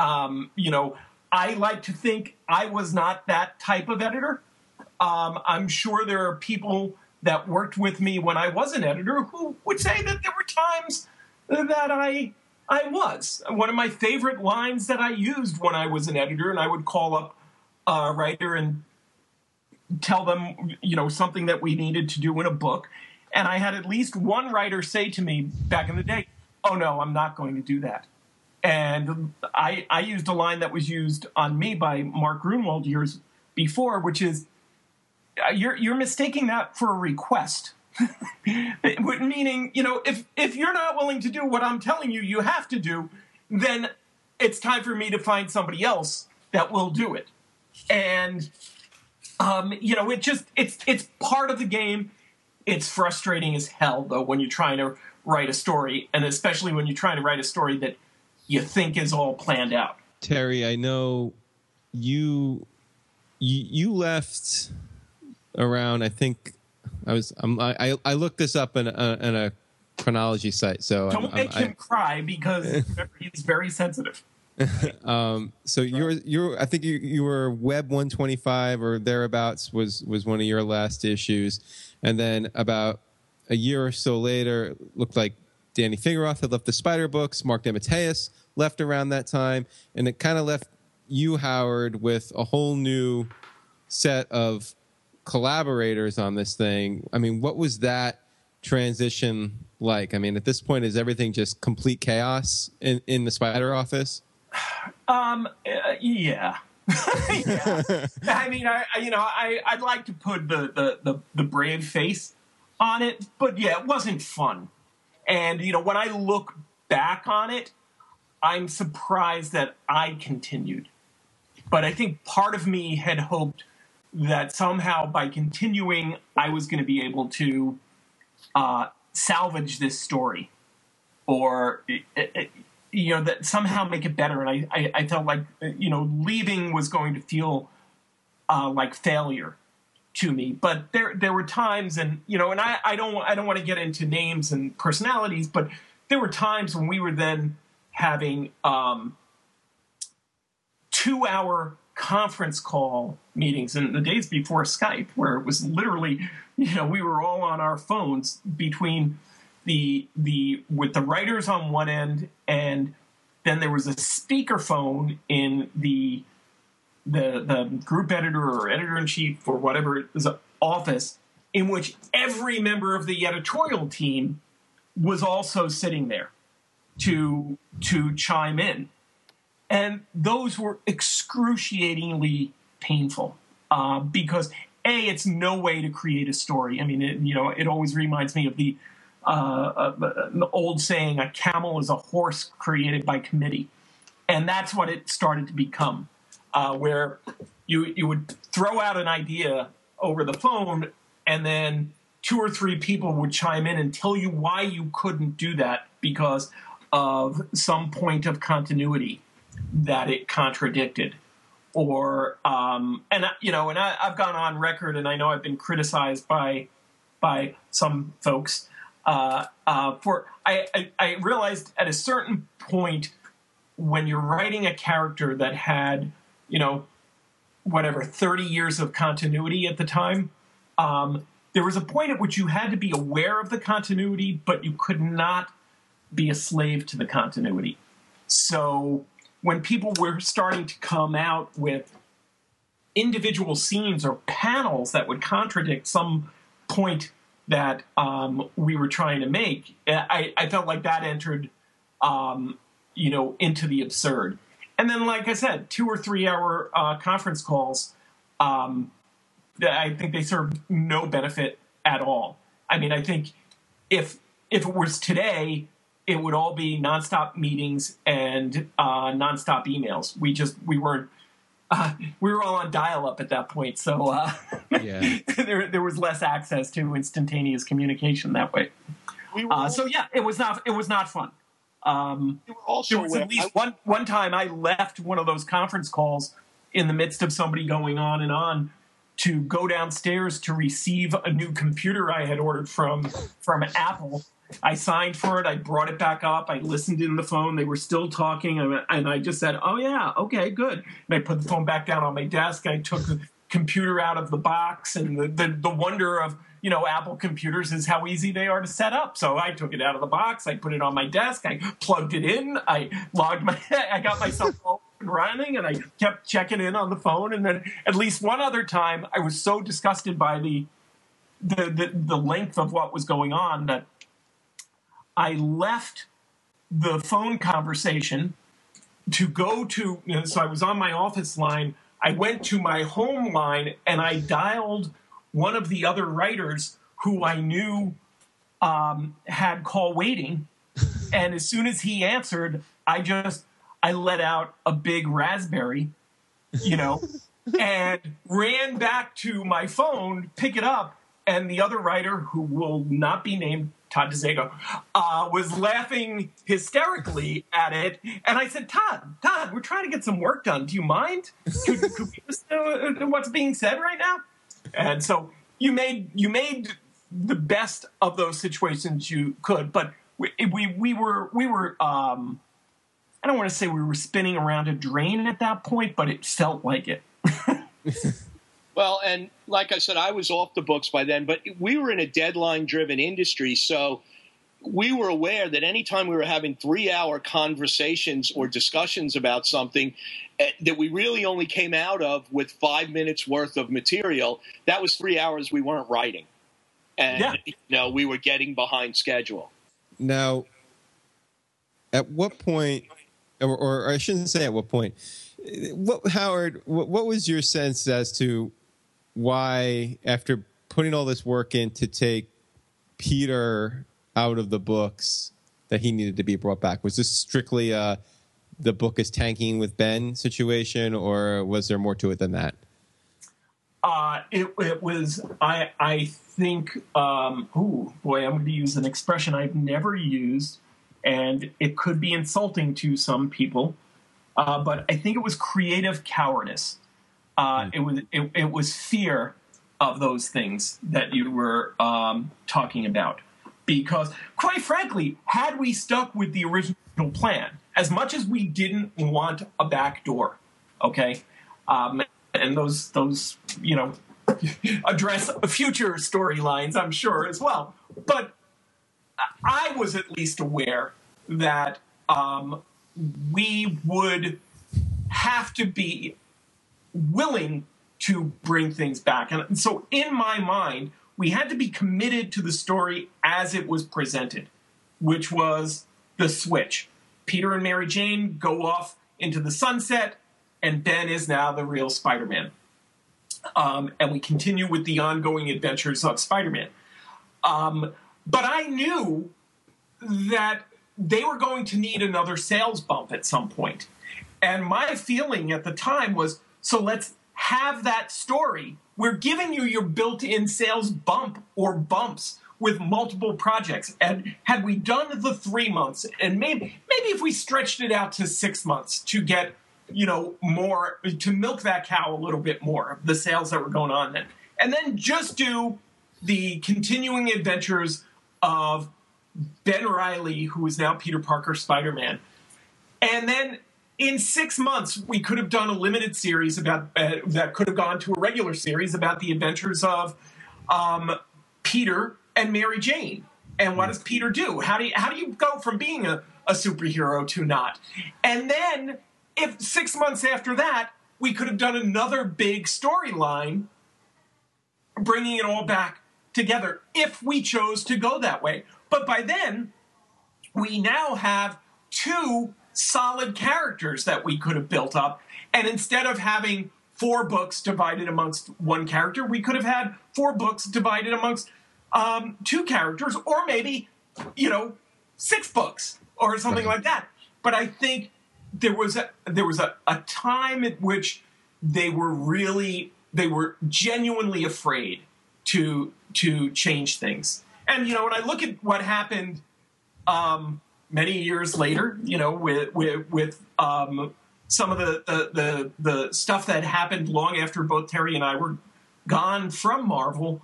I like to think I was not that type of editor. I'm sure there are people that worked with me when I was an editor who would say that there were times that I was. One of my favorite lines that I used when I was an editor, and I would call up a writer and tell them, something that we needed to do in a book. And I had at least one writer say to me back in the day, "Oh, no, I'm not going to do that." And I used a line that was used on me by Mark Grunwald years before, which is, you're mistaking that for a request. Meaning, if you're not willing to do what I'm telling you you have to do, then it's time for me to find somebody else that will do it. And, it's part of the game. It's frustrating as hell, though, when you're trying to write a story, and especially when you're trying to write a story that you think is all planned out. Terry, I know you left around, I think I looked this up in a chronology site. So don't make him cry, because remember, he's very sensitive. So I think you were Web 125 or thereabouts was one of your last issues, and then about a year or so later, it looked like Danny Fingeroth had left the Spider books. Mark DeMatteis left around that time, and it kind of left you, Howard, with a whole new set of collaborators on this thing. I mean, what was that transition like? I mean, at this point, is everything just complete chaos in the Spider office? Yeah. Yeah. I mean, I'd like to put the brave face on it, but yeah, it wasn't fun. And, when I look back on it, I'm surprised that I continued. But I think part of me had hoped that somehow by continuing, I was going to be able to salvage this story, or that somehow make it better. And I felt like leaving was going to feel like failure to me. But there were times, and and I don't want to get into names and personalities, but there were times when we were then having 2-hour conference call meetings in the days before Skype, where it was literally, we were all on our phones between with the writers on one end, and then there was a speakerphone in the group editor or editor-in-chief or whatever it was office, in which every member of the editorial team was also sitting there to chime in. And those were excruciatingly painful because, A, it's no way to create a story. I mean, it always reminds me of the old saying, a camel is a horse created by committee. And that's what it started to become, where you would throw out an idea over the phone, and then 2 or 3 people would chime in and tell you why you couldn't do that because of some point of continuity that it contradicted, or and I've gone on record, and I know I've been criticized by some folks for I realized at a certain point, when you're writing a character that had 30 years of continuity at the time, there was a point at which you had to be aware of the continuity, but you could not be a slave to the continuity. So when people were starting to come out with individual scenes or panels that would contradict some point that we were trying to make, I felt like that entered, into the absurd. And then, like I said, 2 or 3 hour conference calls, I think they served no benefit at all. I mean, I think if it was today, it would all be nonstop meetings and nonstop emails. We were all on dial-up at that point, so there was less access to instantaneous communication that way. It was not fun. There was at least one time I left one of those conference calls in the midst of somebody going on and on to go downstairs to receive a new computer I had ordered from Apple. I signed for it. I brought it back up. I listened in the phone. They were still talking. And I just said, oh, yeah, okay, good. And I put the phone back down on my desk. I took the computer out of the box. And the wonder of, Apple computers is how easy they are to set up. So I took it out of the box. I put it on my desk. I plugged it in. I got myself running, and I kept checking in on the phone. And then at least one other time, I was so disgusted by the length of what was going on that I left the phone conversation to go to, so I was on my office line. I went to my home line and I dialed one of the other writers who I knew had call waiting. And as soon as he answered, I let out a big raspberry, and ran back to my phone, pick it up. And the other writer, who will not be named, Todd DeZago, was laughing hysterically at it. And I said, Todd, we're trying to get some work done. Do you mind? Could we listen what's being said right now? And so you made the best of those situations you could. But we were I don't want to say we were spinning around a drain at that point, but it felt like it. Well, and like I said, I was off the books by then, but we were in a deadline-driven industry, so we were aware that anytime we were having 3-hour conversations or discussions about something that we really only came out of with 5 minutes worth of material, that was 3 hours we weren't writing. And, we were getting behind schedule. Now, at what point, or I shouldn't say at what point, Howard, what was your sense as to why, after putting all this work in to take Peter out of the books, that he needed to be brought back? Was this strictly the book is tanking with Ben situation, or was there more to it than that? It was, I think, I'm going to use an expression I've never used, and it could be insulting to some people, but I think it was creative cowardice. It was fear of those things that you were talking about. Because, quite frankly, had we stuck with the original plan, as much as we didn't want a back door, okay, and those address future storylines, I'm sure, as well. But I was at least aware that we would have to be willing to bring things back. And so in my mind, we had to be committed to the story as it was presented, which was the switch. Peter and Mary Jane go off into the sunset, and Ben is now the real Spider-Man. And we continue with the ongoing adventures of Spider-Man. But I knew that they were going to need another sales bump at some point. And my feeling at the time was, so let's have that story. We're giving you your built-in sales bump or bumps with multiple projects. And had we done the 3 months, and maybe if we stretched it out to 6 months to get, more, to milk that cow a little bit more, the sales that were going on then. And then just do the continuing adventures of Ben Reilly, who is now Peter Parker Spider-Man. And then in 6 months, we could have done a limited series about that could have gone to a regular series about the adventures of Peter and Mary Jane. And what does Peter do? How do you go from being a superhero to not? And then, if 6 months after that, we could have done another big storyline, bringing it all back together, if we chose to go that way. But by then, we now have 2 solid characters that we could have built up. And instead of having 4 books divided amongst one character, we could have had 4 books divided amongst 2 characters, or maybe, 6 books or something like that. But I think there was a time at which they were genuinely afraid to change things. And when I look at what happened many years later, with some of the stuff that happened long after both Terry and I were gone from Marvel,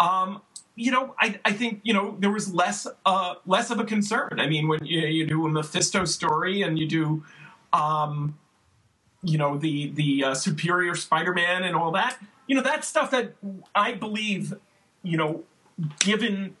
I think there was less of a concern. I mean, when you do a Mephisto story and you do the Superior Spider-Man and all that, that's stuff that I believe, given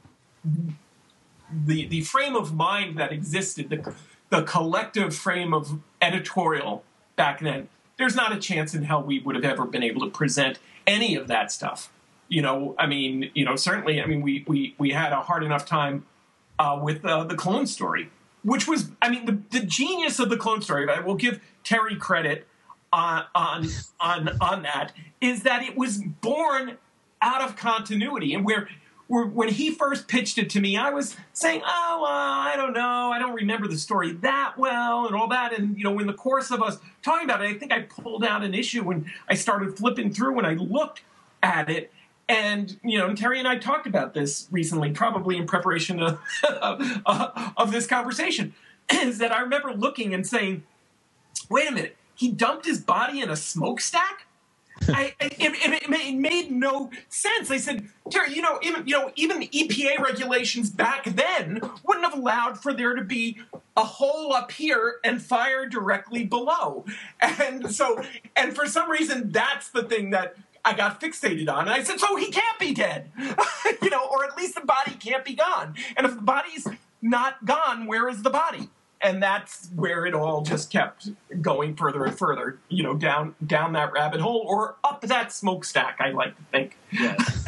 the frame of mind that existed, the collective frame of editorial back then, there's not a chance in hell we would have ever been able to present any of that stuff. Certainly, we had a hard enough time with the Clone story, which was, the genius of the Clone story. I will give Terry credit on that, is that it was born out of continuity, and when he first pitched it to me, I was saying, I don't know, I don't remember the story that well and all that. And, in the course of us talking about it, I think I pulled out an issue when I started flipping through and I looked at it. And, Terry and I talked about this recently, probably in preparation of this conversation, is that I remember looking and saying, wait a minute, he dumped his body in a smokestack? It made no sense. I said, Terry, even the EPA regulations back then wouldn't have allowed for there to be a hole up here and fire directly below. And for some reason, that's the thing that I got fixated on. And I said, so he can't be dead, or at least the body can't be gone. And if the body's not gone, where is the body? And that's where it all just kept going further and further, down that rabbit hole or up that smokestack, I like to think. Yes.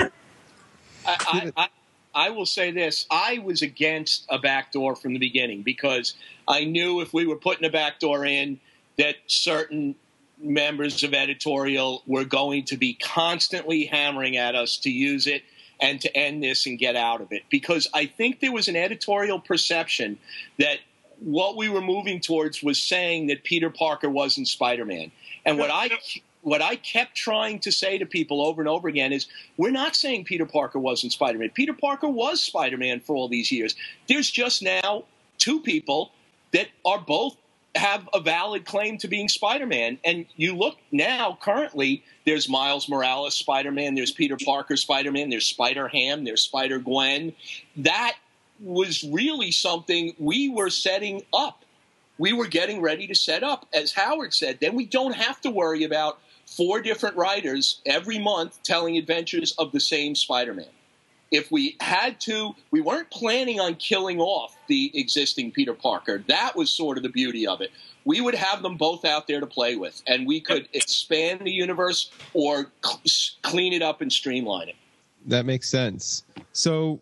I will say this. I was against a backdoor from the beginning because I knew if we were putting a backdoor in that certain members of editorial were going to be constantly hammering at us to use it and to end this and get out of it. Because I think there was an editorial perception that what we were moving towards was saying that Peter Parker wasn't Spider-Man. And what I kept trying to say to people over and over again is, we're not saying Peter Parker wasn't Spider-Man. Peter Parker was Spider-Man for all these years. There's just now 2 people that are both have a valid claim to being Spider-Man. And you look now, currently, there's Miles Morales Spider-Man, there's Peter Parker Spider-Man, there's Spider-Ham, there's Spider-Gwen. That was really something we were setting up. We were getting ready to set up. As Howard said, then we don't have to worry about 4 different writers every month telling adventures of the same Spider-Man. If we had to, we weren't planning on killing off the existing Peter Parker. That was sort of the beauty of it. We would have them both out there to play with, and we could expand the universe or clean it up and streamline it. That makes sense. So,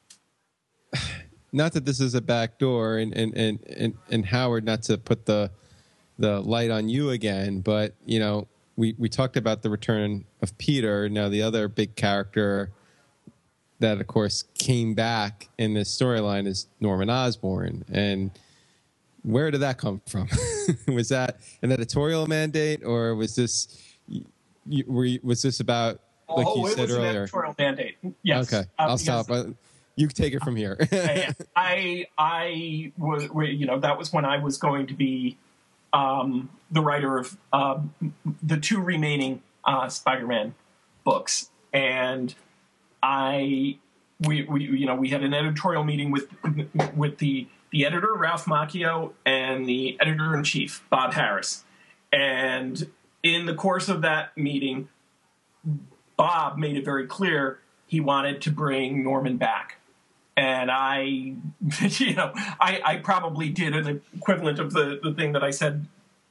not that this is a backdoor, and Howard, not to put the light on you again, but we talked about the return of Peter. Now the other big character that, of course, came back in this storyline is Norman Osborn. And where did that come from? Was that an editorial mandate, or was this about, like you said earlier? It was an editorial mandate. Yes. Okay, I'll stop. You take it from here. I was, that was when I was going to be the writer of the 2 remaining Spider-Man books, and we had an editorial meeting with the editor Ralph Macchio and the editor-in-chief Bob Harris, and in the course of that meeting, Bob made it very clear he wanted to bring Norman back. And I probably did an equivalent of the thing that I said,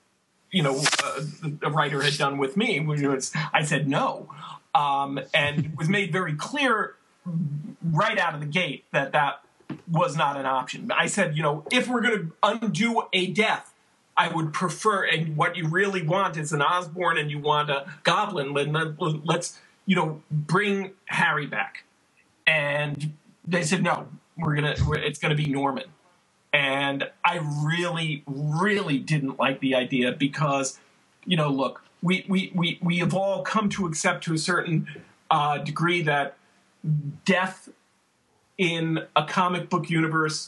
a writer had done with me, which was I said no. And it was made very clear right out of the gate that was not an option. I said, if we're going to undo a death, I would prefer, and what you really want is an Osborn and you want a Goblin, let's, bring Harry back. And they said, no, it's going to be Norman. And I really, really didn't like the idea because, look, we have all come to accept to a certain degree that death in a comic book universe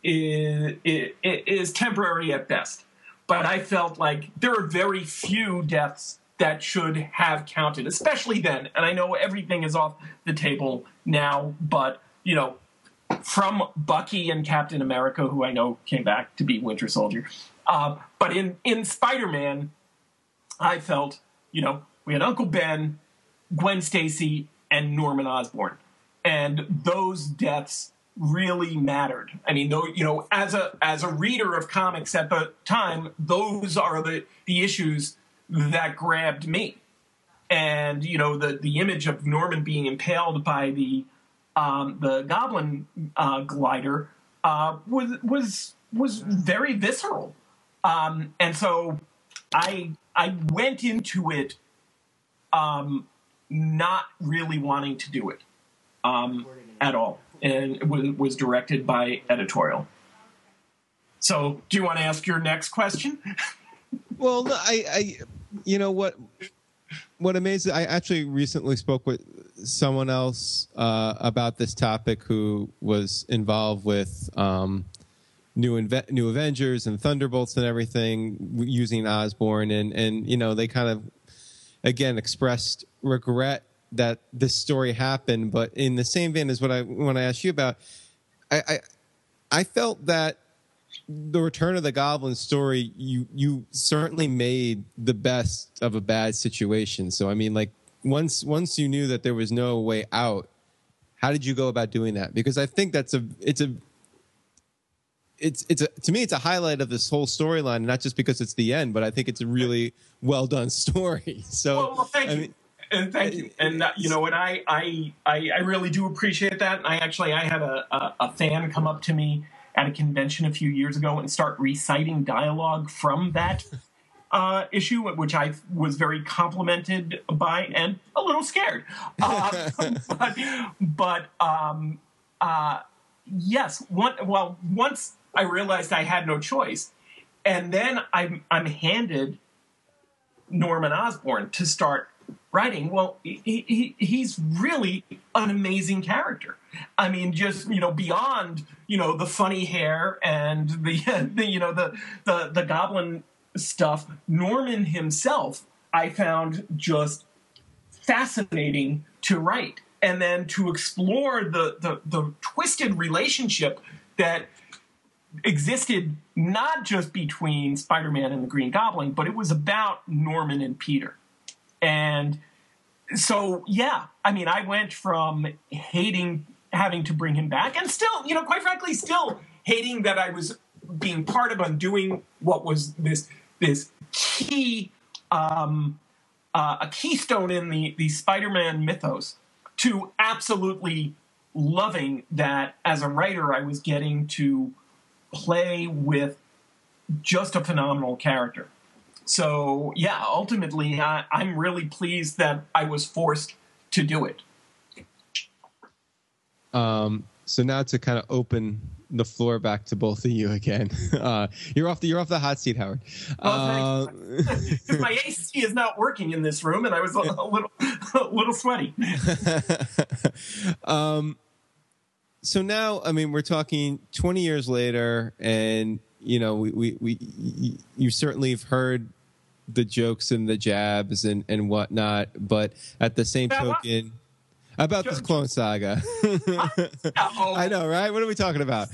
is temporary at best. But I felt like there are very few deaths that should have counted, especially then. And I know everything is off the table now, but, from Bucky and Captain America, who I know came back to be Winter Soldier. But in Spider-Man, I felt, we had Uncle Ben, Gwen Stacy, and Norman Osborn. And those deaths really mattered. I mean, as a reader of comics at the time, those are the issues that grabbed me. And, the image of Norman being impaled by the Goblin glider was very visceral, and so I went into it not really wanting to do it at all, and it was directed by editorial. So, do you want to ask your next question? Well, no, I what amazes, I actually recently spoke with someone else about this topic who was involved with New Avengers and Thunderbolts and everything using Osborn, and they kind of again expressed regret that this story happened. But in the same vein as what I want to ask you about, I felt that the Return of the Goblin story, you certainly made the best of a bad situation. So I mean, like once you knew that there was no way out, how did you go about doing that? Because I think it's to me it's a highlight of this whole storyline, not just because it's the end, but I think it's a really well done story. So well, thank you. And thank you. And what I really do appreciate that. And I had a fan come up to me at a convention a few years ago and start reciting dialogue from that issue, which I was very complimented by and a little scared. Yes. Once I realized I had no choice, and then I'm handed Norman Osborn to start writing. Well, he's really an amazing character. I mean, just beyond the funny hair and the goblin stuff, Norman himself I found just fascinating to write, and then to explore the twisted relationship that existed not just between Spider-Man and the Green Goblin, but it was about Norman and Peter. And so, yeah, I mean, I went from hating having to bring him back, and still, quite frankly, still hating that I was being part of undoing what was this key, a keystone in the Spider-Man mythos, to absolutely loving that as a writer I was getting to play with just a phenomenal character. So, yeah, ultimately, I'm really pleased that I was forced to do it. So now to kind of open the floor back to both of you again. You're off the hot seat, Howard. My AC is not working in this room, and I was a little sweaty. So now, I mean, we're talking 20 years later, and you certainly have heard the jokes and the jabs and whatnot, but at the same token, about this Clone Saga. I know, right? What are we talking about?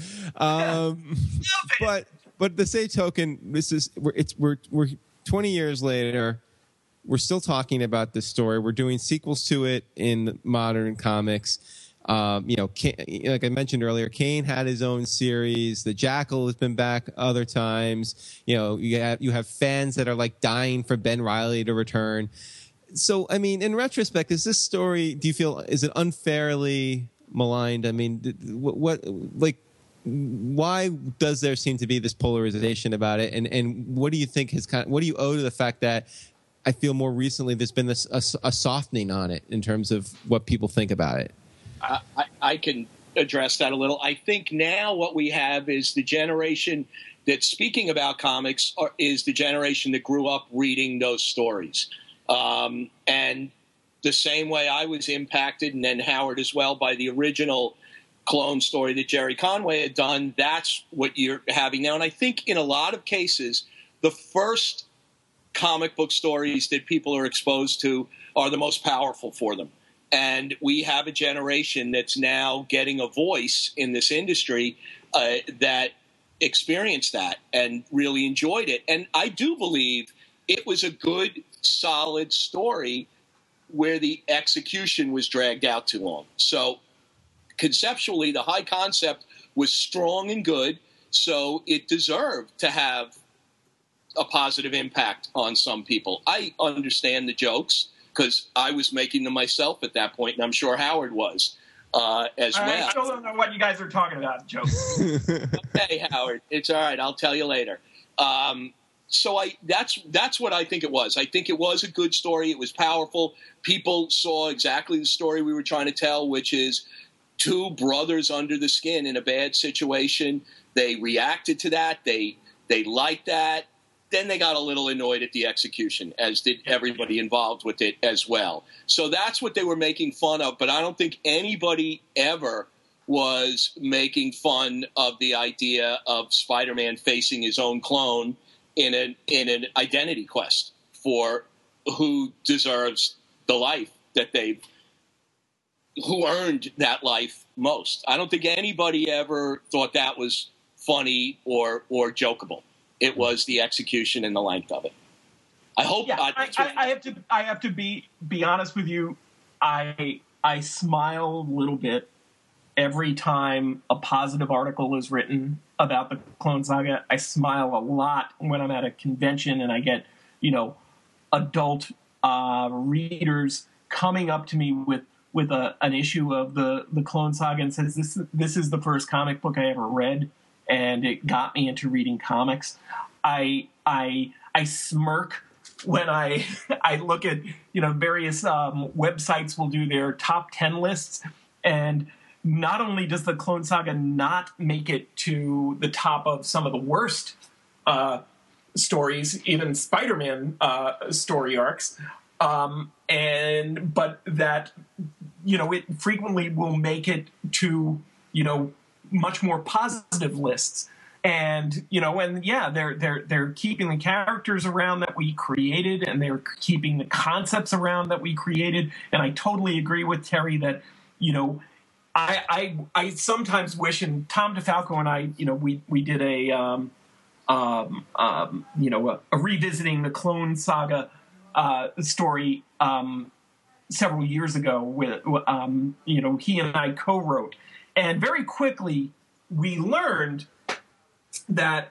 But the same token, we're 20 years later. We're still talking about this story. We're doing sequels to it in modern comics. Like I mentioned earlier, Kane had his own series. The Jackal has been back other times. You have fans that are like dying for Ben Reilly to return. So, I mean, in retrospect, is this story, do you feel, is it unfairly maligned? I mean, why does there seem to be this polarization about it? And what do you think what do you owe to the fact that I feel more recently there's been a softening on it in terms of what people think about it? I can address that a little. I think now what we have is the generation that's speaking about comics is the generation that grew up reading those stories. And the same way I was impacted, and then Howard as well, by the original clone story that Jerry Conway had done, that's what you're having now. And I think in a lot of cases, the first comic book stories that people are exposed to are the most powerful for them. And we have a generation that's now getting a voice in this industry that experienced that and really enjoyed it. And I do believe it was a good, solid story where the execution was dragged out too long. So conceptually, the high concept was strong and good, so it deserved to have a positive impact on some people. I understand the jokes because I was making them myself at that point, and I'm sure Howard was as well. I still don't know what you guys are talking about, jokes. Okay, Howard, it's all right. I'll tell you later. So that's what I think it was. I think it was a good story. It was powerful. People saw exactly the story we were trying to tell, which is two brothers under the skin in a bad situation. They reacted to that. They liked that. Then they got a little annoyed at the execution, as did everybody involved with it as well. So that's what they were making fun of. But I don't think anybody ever was making fun of the idea of Spider-Man facing his own clone in an identity quest for who deserves the life that who earned that life most. I don't think anybody ever thought that was funny or jokeable. It was the execution and the length of it. I hope. Yeah, I have to be honest with you. I smile a little bit every time a positive article is written about the Clone Saga. I smile a lot when I'm at a convention and I get, adult readers coming up to me with an issue of the Clone Saga and says, this is the first comic book I ever read, and it got me into reading comics. I smirk when I look at, various websites will do their top 10 lists, and not only does the Clone Saga not make it to the top of some of the worst stories, even Spider-Man story arcs, but that, it frequently will make it to, much more positive lists. And, they're keeping the characters around that we created, and they're keeping the concepts around that we created. And I totally agree with Terry that, I sometimes wish, and Tom DeFalco and I, we did a revisiting the Clone Saga story several years ago with he and I co-wrote, and very quickly we learned that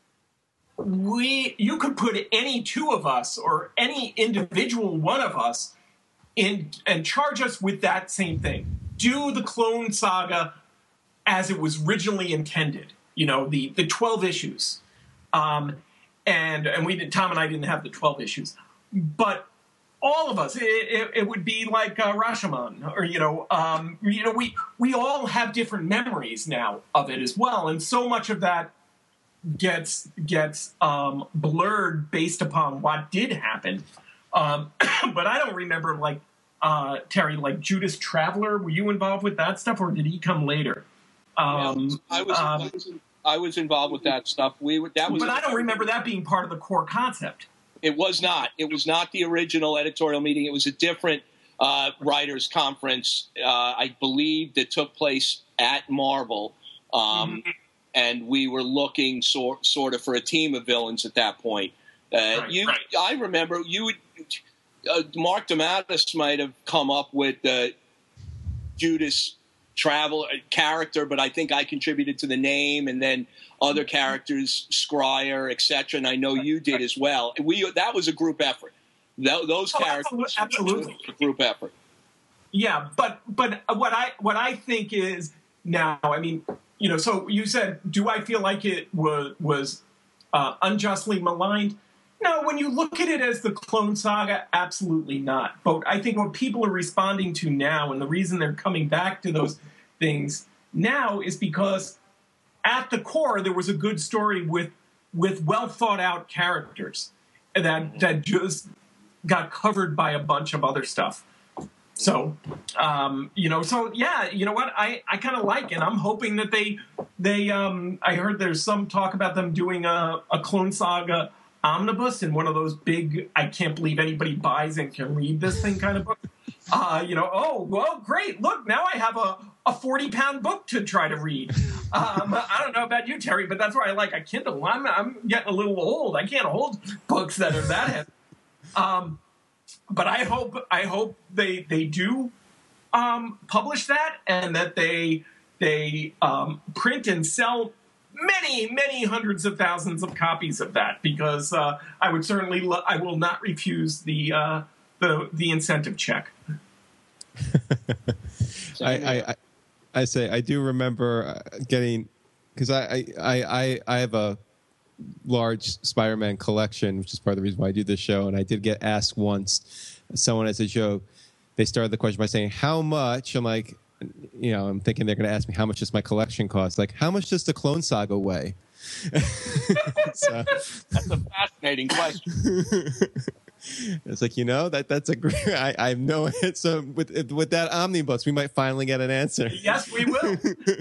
you could put any two of us or any individual one of us in and charge us with that same thing. Do the Clone Saga as it was originally intended. The 12 issues. And Tom and I didn't have the 12 issues. But all of us, it would be like Rashomon, or, we all have different memories now of it as well. And so much of that gets blurred based upon what did happen. But I don't remember, Terry, Judas Traveler. Were you involved with that stuff, or did he come later? I was involved with that stuff. But I don't remember that being part of the core concept. It was not. It was not the original editorial meeting. It was a different writers' conference, I believe, that took place at Marvel. And we were looking sort of for a team of villains at that point. Right. I remember Mark DeMatteis might have come up with Judas travel character, but I think I contributed to the name, and then other characters, Scryer, etc. And I know you did as well. That was a group effort. Those characters, absolutely, a group effort. Yeah, but what I think is now, I mean, so you said, do I feel like it was unjustly maligned? No, when you look at it as the Clone Saga, absolutely not. But I think what people are responding to now, and the reason they're coming back to those things now, is because at the core there was a good story with well thought out characters that just got covered by a bunch of other stuff. So, so yeah, you know what? I kind of like it. I'm hoping that they I heard there's some talk about them doing a Clone Saga omnibus in one of those big, I can't believe anybody buys and can read this thing kind of book. Oh, well, great. Look, now I have a 40-pound book to try to read. I don't know about you, Terry, but that's why I like a Kindle. I'm getting a little old. I can't hold books that are that heavy. But I hope they do publish that, and that they print and sell many hundreds of thousands of copies of that, because I would certainly I will not refuse the incentive check. I say I do remember getting, because I have a large Spider-Man collection, which is part of the reason why I do this show, and I did get asked once, someone as a joke, they started the question by saying, how much? I'm like, I'm thinking they're going to ask me how much does my collection cost. Like, how much does the Clone Saga weigh? So, that's a fascinating question. It's like, that's a great. I have no answer. So with that omnibus, we might finally get an answer. Yes, we will.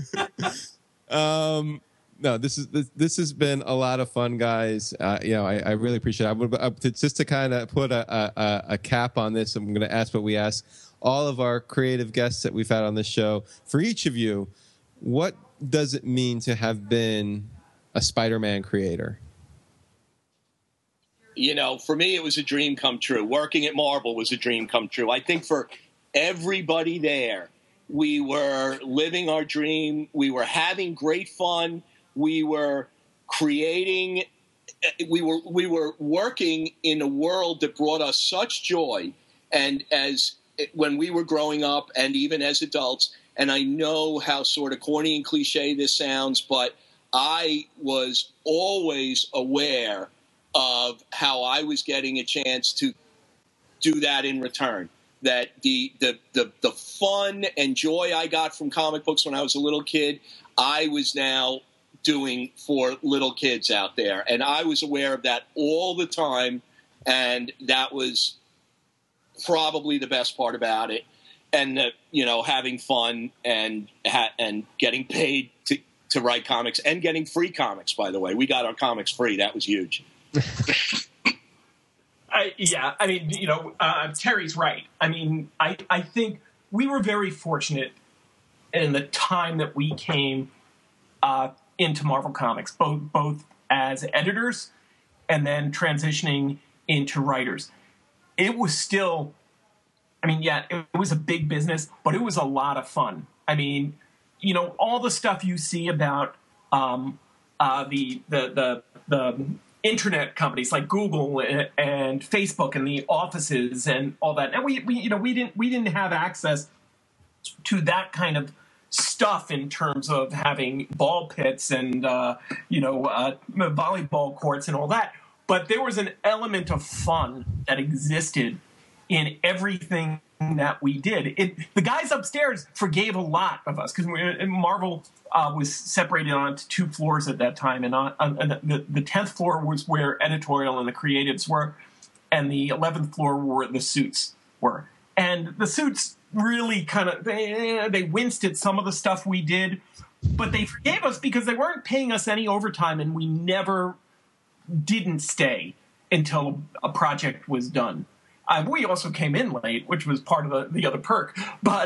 No, this has been a lot of fun, guys. I really appreciate it. Just to kind of put a cap on this, I'm going to ask what we ask all of our creative guests that we've had on this show. For each of you, what does it mean to have been a Spider-Man creator? For me, it was a dream come true. Working at Marvel was a dream come true. I think for everybody there, we were living our dream. We were having great fun. We were creating. We were working in a world that brought us such joy. And when we were growing up, and even as adults, and I know how sort of corny and cliche this sounds, but I was always aware of how I was getting a chance to do that in return. That the fun and joy I got from comic books when I was a little kid, I was now doing for little kids out there. And I was aware of that all the time, and that was probably the best part about it. And having fun and getting paid to write comics, and getting free comics, by the way. We got our comics free. That was huge. Terry's right. I mean, I think we were very fortunate in the time that we came into Marvel Comics, both as editors and then transitioning into writers. It was still, it was a big business, but it was a lot of fun. I mean, all the stuff you see about the internet companies like Google and Facebook and the offices and all that. And we didn't have access to that kind of stuff in terms of having ball pits and volleyball courts and all that. But there was an element of fun that existed in everything that we did. The guys upstairs forgave a lot of us, because Marvel was separated onto 2 floors at that time, and the 10th floor was where editorial and the creatives were, and the 11th floor were the suits were. And the suits really kind of they winced at some of the stuff we did, but they forgave us because they weren't paying us any overtime, and we never didn't stay until a project was done. We also came in late, which was part of the other perk. But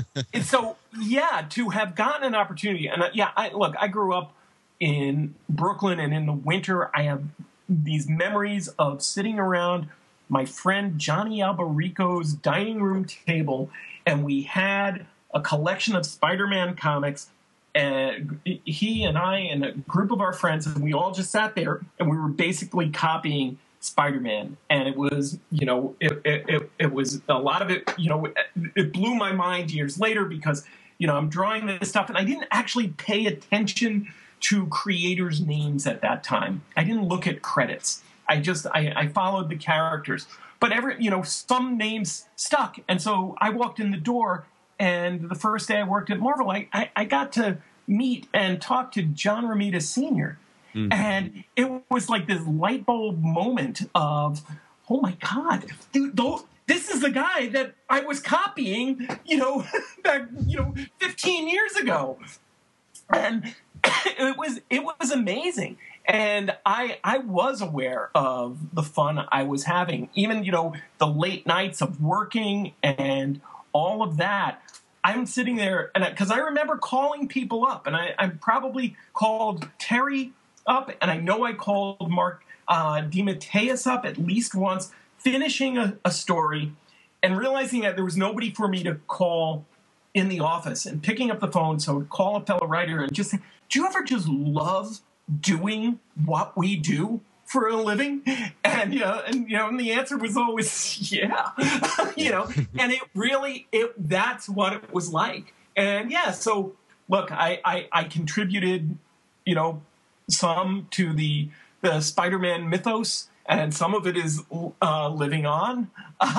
to have gotten an opportunity, and I grew up in Brooklyn, and in the winter, I have these memories of sitting around my friend Johnny Alberico's dining room table, and we had a collection of Spider-Man comics. And he and I and a group of our friends, and we all just sat there and we were basically copying Spider-Man. And it was, it was a lot of it, it blew my mind years later because, I'm drawing this stuff and I didn't actually pay attention to creators' names at that time. I didn't look at credits. I followed the characters. But some names stuck. And so I walked in the door, and the first day I worked at Marvel, I got to meet and talk to John Romita Sr. Mm-hmm. And it was like this light bulb moment of, oh my God, dude, this is the guy that I was copying, back, 15 years ago. And it was amazing. And I was aware of the fun I was having, even, the late nights of working and all of that. I'm sitting there, and because I remember calling people up, and I probably called Terry up, and I know I called Mark DeMatteis up at least once, finishing a story and realizing that there was nobody for me to call in the office, and picking up the phone, so call a fellow writer and just say, do you ever just love doing what we do for a living? And the answer was always yeah. And it really that's what it was like. And so look, I contributed some to the Spider-Man mythos, and some of it is living on.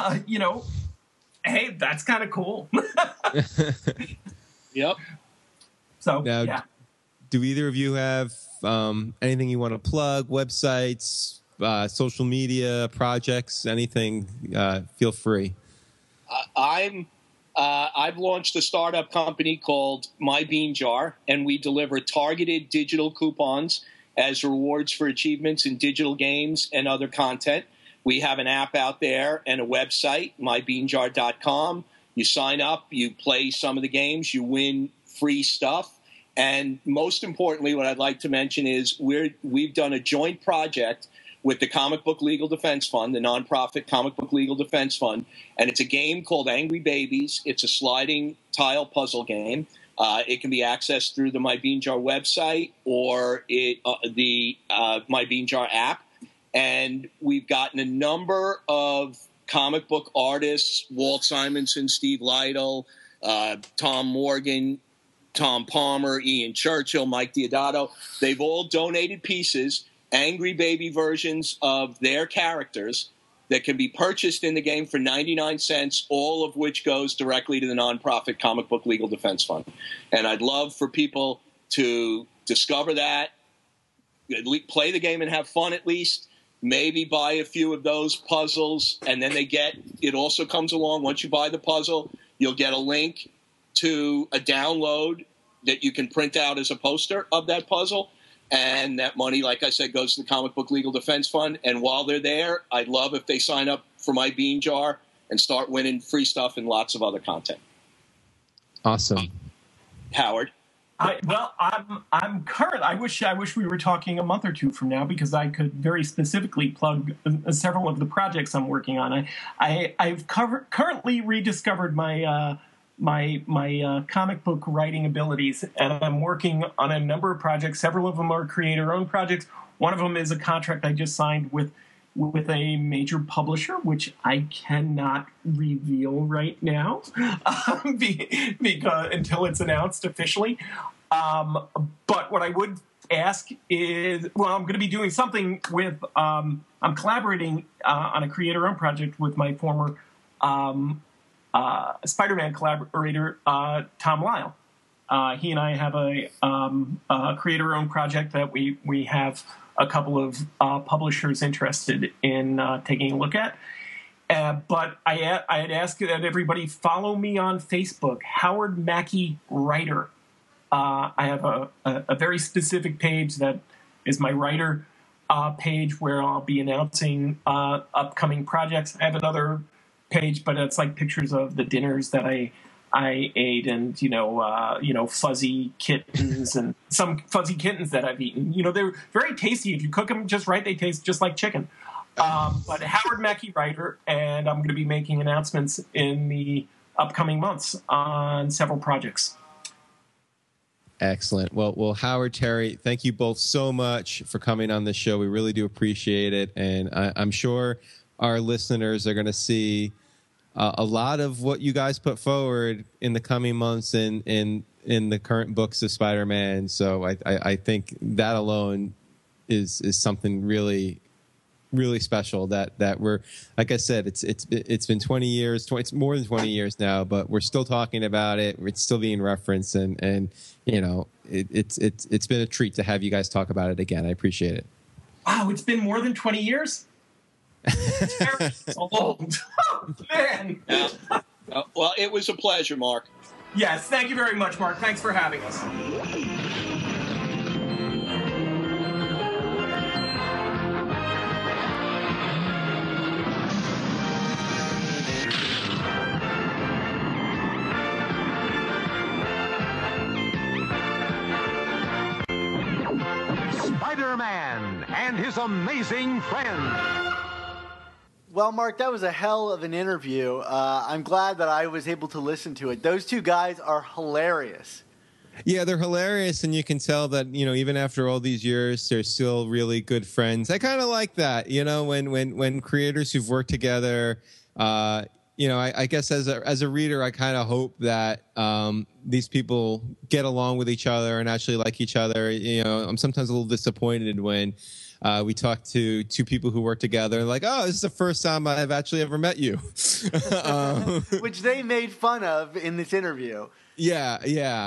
Hey, that's kind of cool. Yep. So now, yeah. Do either of you have anything you want to plug? Websites, social media, projects, anything? Feel free. I've launched a startup company called My Bean Jar, and we deliver targeted digital coupons as rewards for achievements in digital games and other content. We have an app out there and a website, mybeanjar.com. You sign up, you play some of the games, you win free stuff. And most importantly, what I'd like to mention is we've done a joint project with the Comic Book Legal Defense Fund, the nonprofit Comic Book Legal Defense Fund, and it's a game called Angry Babies. It's a sliding tile puzzle game. It can be accessed through the My Bean Jar website or the My Bean Jar app. And we've gotten a number of comic book artists, Walt Simonson, Steve Lytle, Tom Morgan, Tom Palmer, Ian Churchill, Mike Diodato. They've all donated pieces, Angry Baby versions of their characters that can be purchased in the game for 99 cents, all of which goes directly to the nonprofit Comic Book Legal Defense Fund. And I'd love for people to discover that, play the game and have fun at least, maybe buy a few of those puzzles, and then it also comes along, once you buy the puzzle, you'll get a link to a download that you can print out as a poster of that puzzle. And that money, like I said, goes to the Comic Book Legal Defense Fund. And while they're there, I'd love if they sign up for My Bean Jar and start winning free stuff and lots of other content. Awesome. Howard? I'm current. I wish we were talking a month or two from now, because I could very specifically plug several of the projects I'm working on. I've currently rediscovered my comic book writing abilities, and I'm working on a number of projects. Several of them are creator-owned projects. One of them is a contract I just signed with a major publisher, which I cannot reveal right now because until it's announced officially. But what I would ask is, I'm going to be doing something with. I'm collaborating on a creator-owned project with my former Spider-Man collaborator, Tom Lyle. He and I have a creator-owned project that we have a couple of publishers interested in taking a look at. But I had asked that everybody follow me on Facebook, Howard Mackie Writer. I have a very specific page that is my writer page where I'll be announcing upcoming projects. I have another page, but it's like pictures of the dinners that I ate, and fuzzy kittens and some fuzzy kittens that I've eaten. They're very tasty if you cook them just right. They taste just like chicken. But Howard Mackie Writer, and I'm going to be making announcements in the upcoming months on several projects. Excellent. Well, Howard, Terry, thank you both so much for coming on the show. We really do appreciate it, and I'm sure our listeners are going to see a lot of what you guys put forward in the coming months in the current books of Spider-Man. So I think that alone is something really, really special that we're, like I said, it's been 20 years, it's more than 20 years now, but we're still talking about it. It's still being referenced, and you know, it's been a treat to have you guys talk about it again. I appreciate it. Wow, it's been more than 20 years? Terry, so old. Oh, man. Yeah. Well, it was a pleasure, Mark. Yes, thank you very much, Mark. Thanks for having us. Spider-Man and his amazing friends. Well, Mark, that was a hell of an interview. I'm glad that I was able to listen to it. Those two guys are hilarious. Yeah, they're hilarious, and you can tell that, you know, even after all these years, they're still really good friends. I kind of like that, you know, when creators who've worked together, you know, I guess as a reader, I kind of hope that these people get along with each other and actually like each other. You know, I'm sometimes a little disappointed when we talk to two people who work together and like, oh, this is the first time I've actually ever met you. Which they made fun of in this interview. Yeah.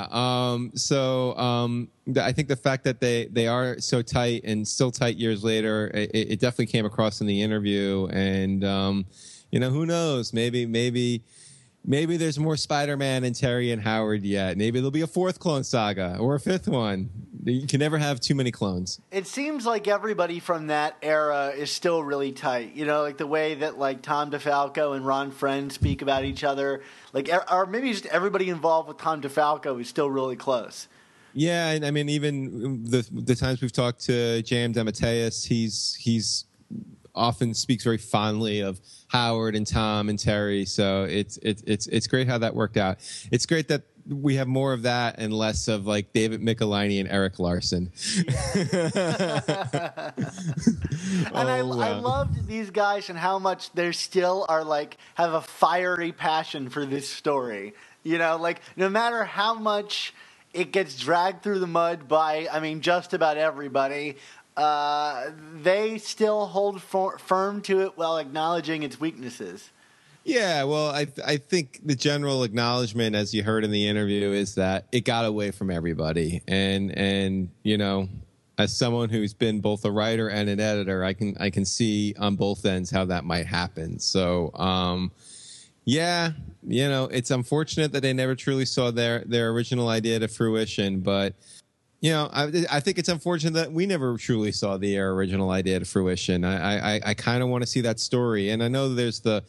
So I think the fact that they are so tight and still tight years later, it definitely came across in the interview. And, you know, who knows? Maybe there's more Spider-Man and Terry and Howard yet. Maybe there'll be a fourth Clone Saga or a fifth one. You can never have too many clones. It seems like everybody from that era is still really tight. You know, like the way that like Tom DeFalco and Ron Friend speak about each other. Like, or maybe just everybody involved with Tom DeFalco is still really close. Yeah, and I mean, even the times we've talked to J.M. DeMatteis, he's often speaks very fondly of Howard and Tom and Terry. So it's great how that worked out. It's great that we have more of that and less of like David Michelinie and Eric Larson. And I loved these guys and how much they still are like have a fiery passion for this story. You know, like no matter how much it gets dragged through the mud by, I mean, just about everybody, they still hold firm to it while acknowledging its weaknesses. Yeah, well, I think the general acknowledgement, as you heard in the interview, is that it got away from everybody, and you know, as someone who's been both a writer and an editor, I can see on both ends how that might happen. So, yeah, you know, it's unfortunate that they never truly saw their original idea to fruition, but. You know, I think it's unfortunate that we never truly saw the original idea to fruition. I kind of want to see that story, and I know there's the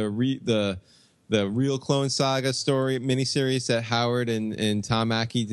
real Clone Saga story miniseries that Howard and Tom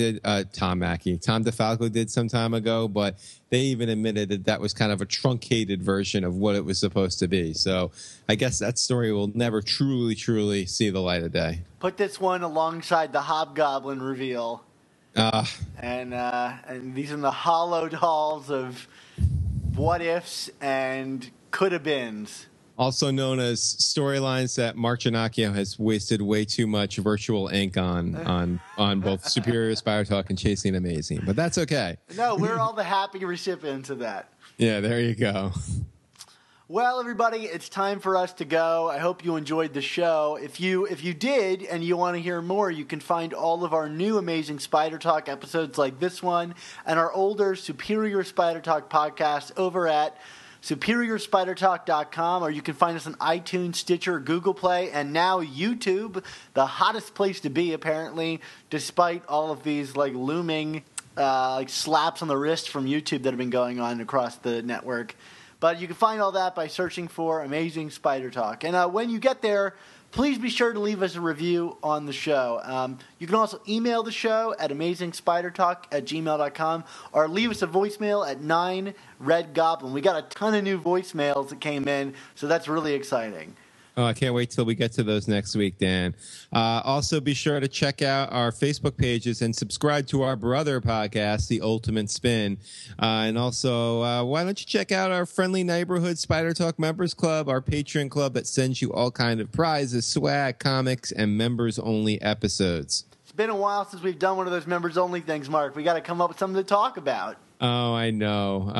DeFalco did some time ago, but they even admitted that was kind of a truncated version of what it was supposed to be. So I guess that story will never truly see the light of day. Put this one alongside the Hobgoblin reveal. And these are the hollowed halls of what ifs and could have beens. Also known as storylines that Mark Giannacchio has wasted way too much virtual ink on both Superior Spider Talk and Chasing Amazing. But that's okay. No, we're all the happy recipients of that. Yeah, there you go. Well, everybody, it's time for us to go. I hope you enjoyed the show. If you did and you want to hear more, you can find all of our new Amazing Spider Talk episodes like this one and our older Superior Spider Talk podcast over at SuperiorSpiderTalk.com, or you can find us on iTunes, Stitcher, Google Play, and now YouTube, the hottest place to be, apparently, despite all of these like looming like slaps on the wrist from YouTube that have been going on across the network. But you can find all that by searching for Amazing Spider Talk. And when you get there, please be sure to leave us a review on the show. You can also email the show at amazingspidertalk@gmail.com or leave us a voicemail at 9 Red Goblin. We got a ton of new voicemails that came in, so that's really exciting. Oh, I can't wait till we get to those next week, Dan. Also, be sure to check out our Facebook pages and subscribe to our brother podcast, The Ultimate Spin. And also, why don't you check out our friendly neighborhood Spider Talk Members Club, our Patreon club that sends you all kind of prizes, swag, comics, and members-only episodes. It's been a while since we've done one of those members-only things, Mark. We got to come up with something to talk about. Oh, I know.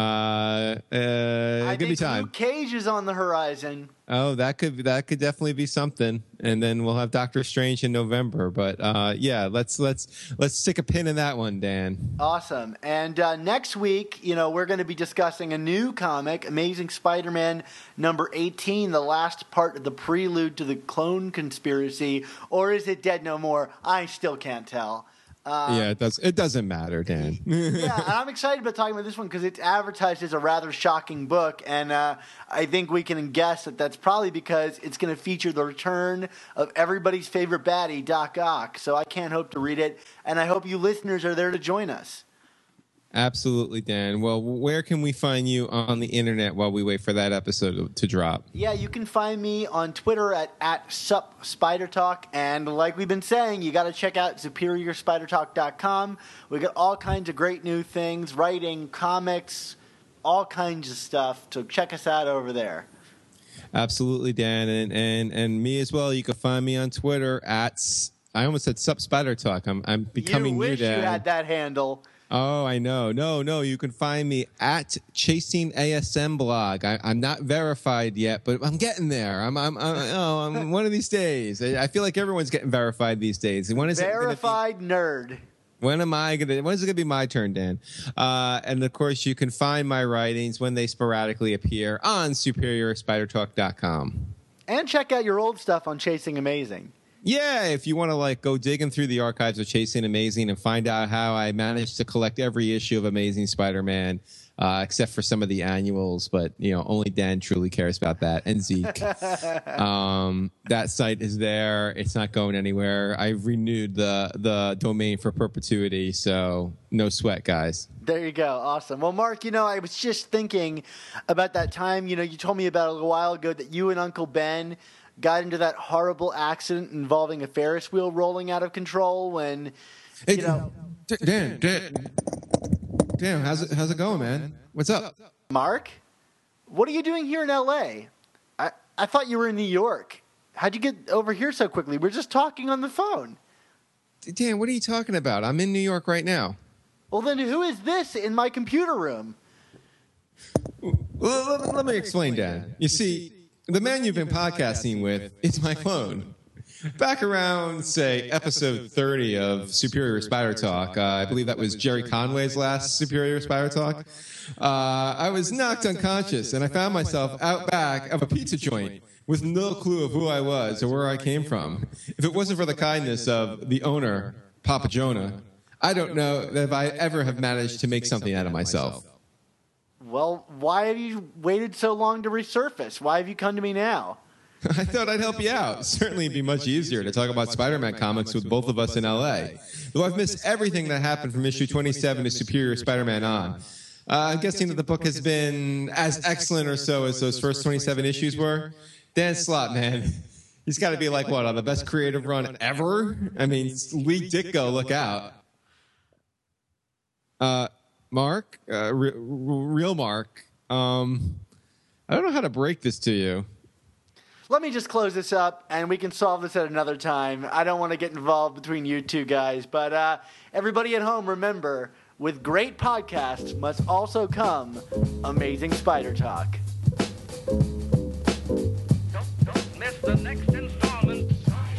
Give me time. Luke Cage is on the horizon. Oh, that could definitely be something, and then we'll have Doctor Strange in November. But yeah, let's stick a pin in that one, Dan. Awesome. And next week, we're going to be discussing a new comic, Amazing Spider-Man number 18, the last part of the prelude to the clone conspiracy, or is it Dead No More? I still can't tell. Yeah, it doesn't matter, Dan. Yeah, and I'm excited about talking about this one because it's advertised as a rather shocking book, and I think we can guess that that's probably because it's going to feature the return of everybody's favorite baddie, Doc Ock. So I can't hope to read it, and I hope you listeners are there to join us. Absolutely, Dan. Well, where can we find you on the internet while we wait for that episode to drop? Yeah, you can find me on Twitter at @SupSpiderTalk. And like we've been saying, you got to check out SuperiorSpiderTalk.com. We got all kinds of great new things, writing, comics, all kinds of stuff. So check us out over there. Absolutely, Dan. And me as well. You can find me on Twitter at, I almost said SupSpiderTalk. I'm becoming you wish new, Dan. You had that handle. Oh, I know. No. You can find me at Chasing ASM Blog. I'm not verified yet, but I'm getting there. I'm one of these days. I feel like everyone's getting verified these days. When is verified nerd? When is it gonna be my turn, Dan? And of course, you can find my writings when they sporadically appear on SuperiorSpiderTalk.com. And check out your old stuff on Chasing Amazing. Yeah, if you want to go digging through the archives of Chasing Amazing and find out how I managed to collect every issue of Amazing Spider-Man, except for some of the annuals, but only Dan truly cares about that, and Zeke. That site is there; it's not going anywhere. I've renewed the domain for perpetuity, so no sweat, guys. There you go, awesome. Well, Mark, I was just thinking about that time. You told me about a little while ago that you and Uncle Ben got into that horrible accident involving a Ferris wheel rolling out of control when, Dan, how's it going, man? What's up? Mark, what are you doing here in L.A.? I thought you were in New York. How'd you get over here so quickly? We're just talking on the phone. Dan, what are you talking about? I'm in New York right now. Well, then who is this in my computer room? Well, let me explain, Dan. You see, the man you've been podcasting with is my clone. Back around, say, episode 30 of Superior Spider Talk, I believe that was Jerry Conway's last Superior Spider Talk, I was knocked unconscious, and I found myself out back of a pizza joint with no clue of who I was or where I came from. If it wasn't for the kindness of the owner, Papa Jonah, I don't know if I ever have managed to make something out of myself. Well, why have you waited so long to resurface? Why have you come to me now? I thought I'd help you out. Certainly it'd be much easier to talk about Spider-Man comics with both of us in L.A. Though I've missed everything that happened from issue 27 to Superior Spider-Man on. I'm guessing that the book has been as excellent or so as those first 27 issues were. Dan Slott, man. He's got to be on the best creative run ever? I mean, Lee Ditko, look out. Mark, real Mark, I don't know how to break this to you. Let me just close this up, and we can solve this at another time. I don't want to get involved between you two guys, but everybody at home, remember, with great podcasts must also come Amazing Spider Talk. Don't miss the next installment.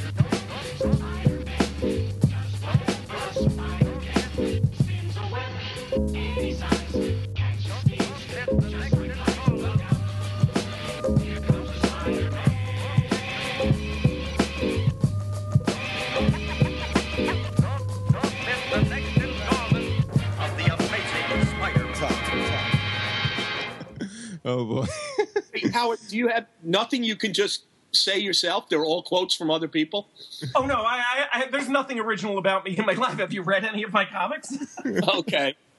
Oh, boy. Howard, do you have nothing you can just say yourself? They're all quotes from other people? Oh, no, there's nothing original about me in my life. Have you read any of my comics? Okay.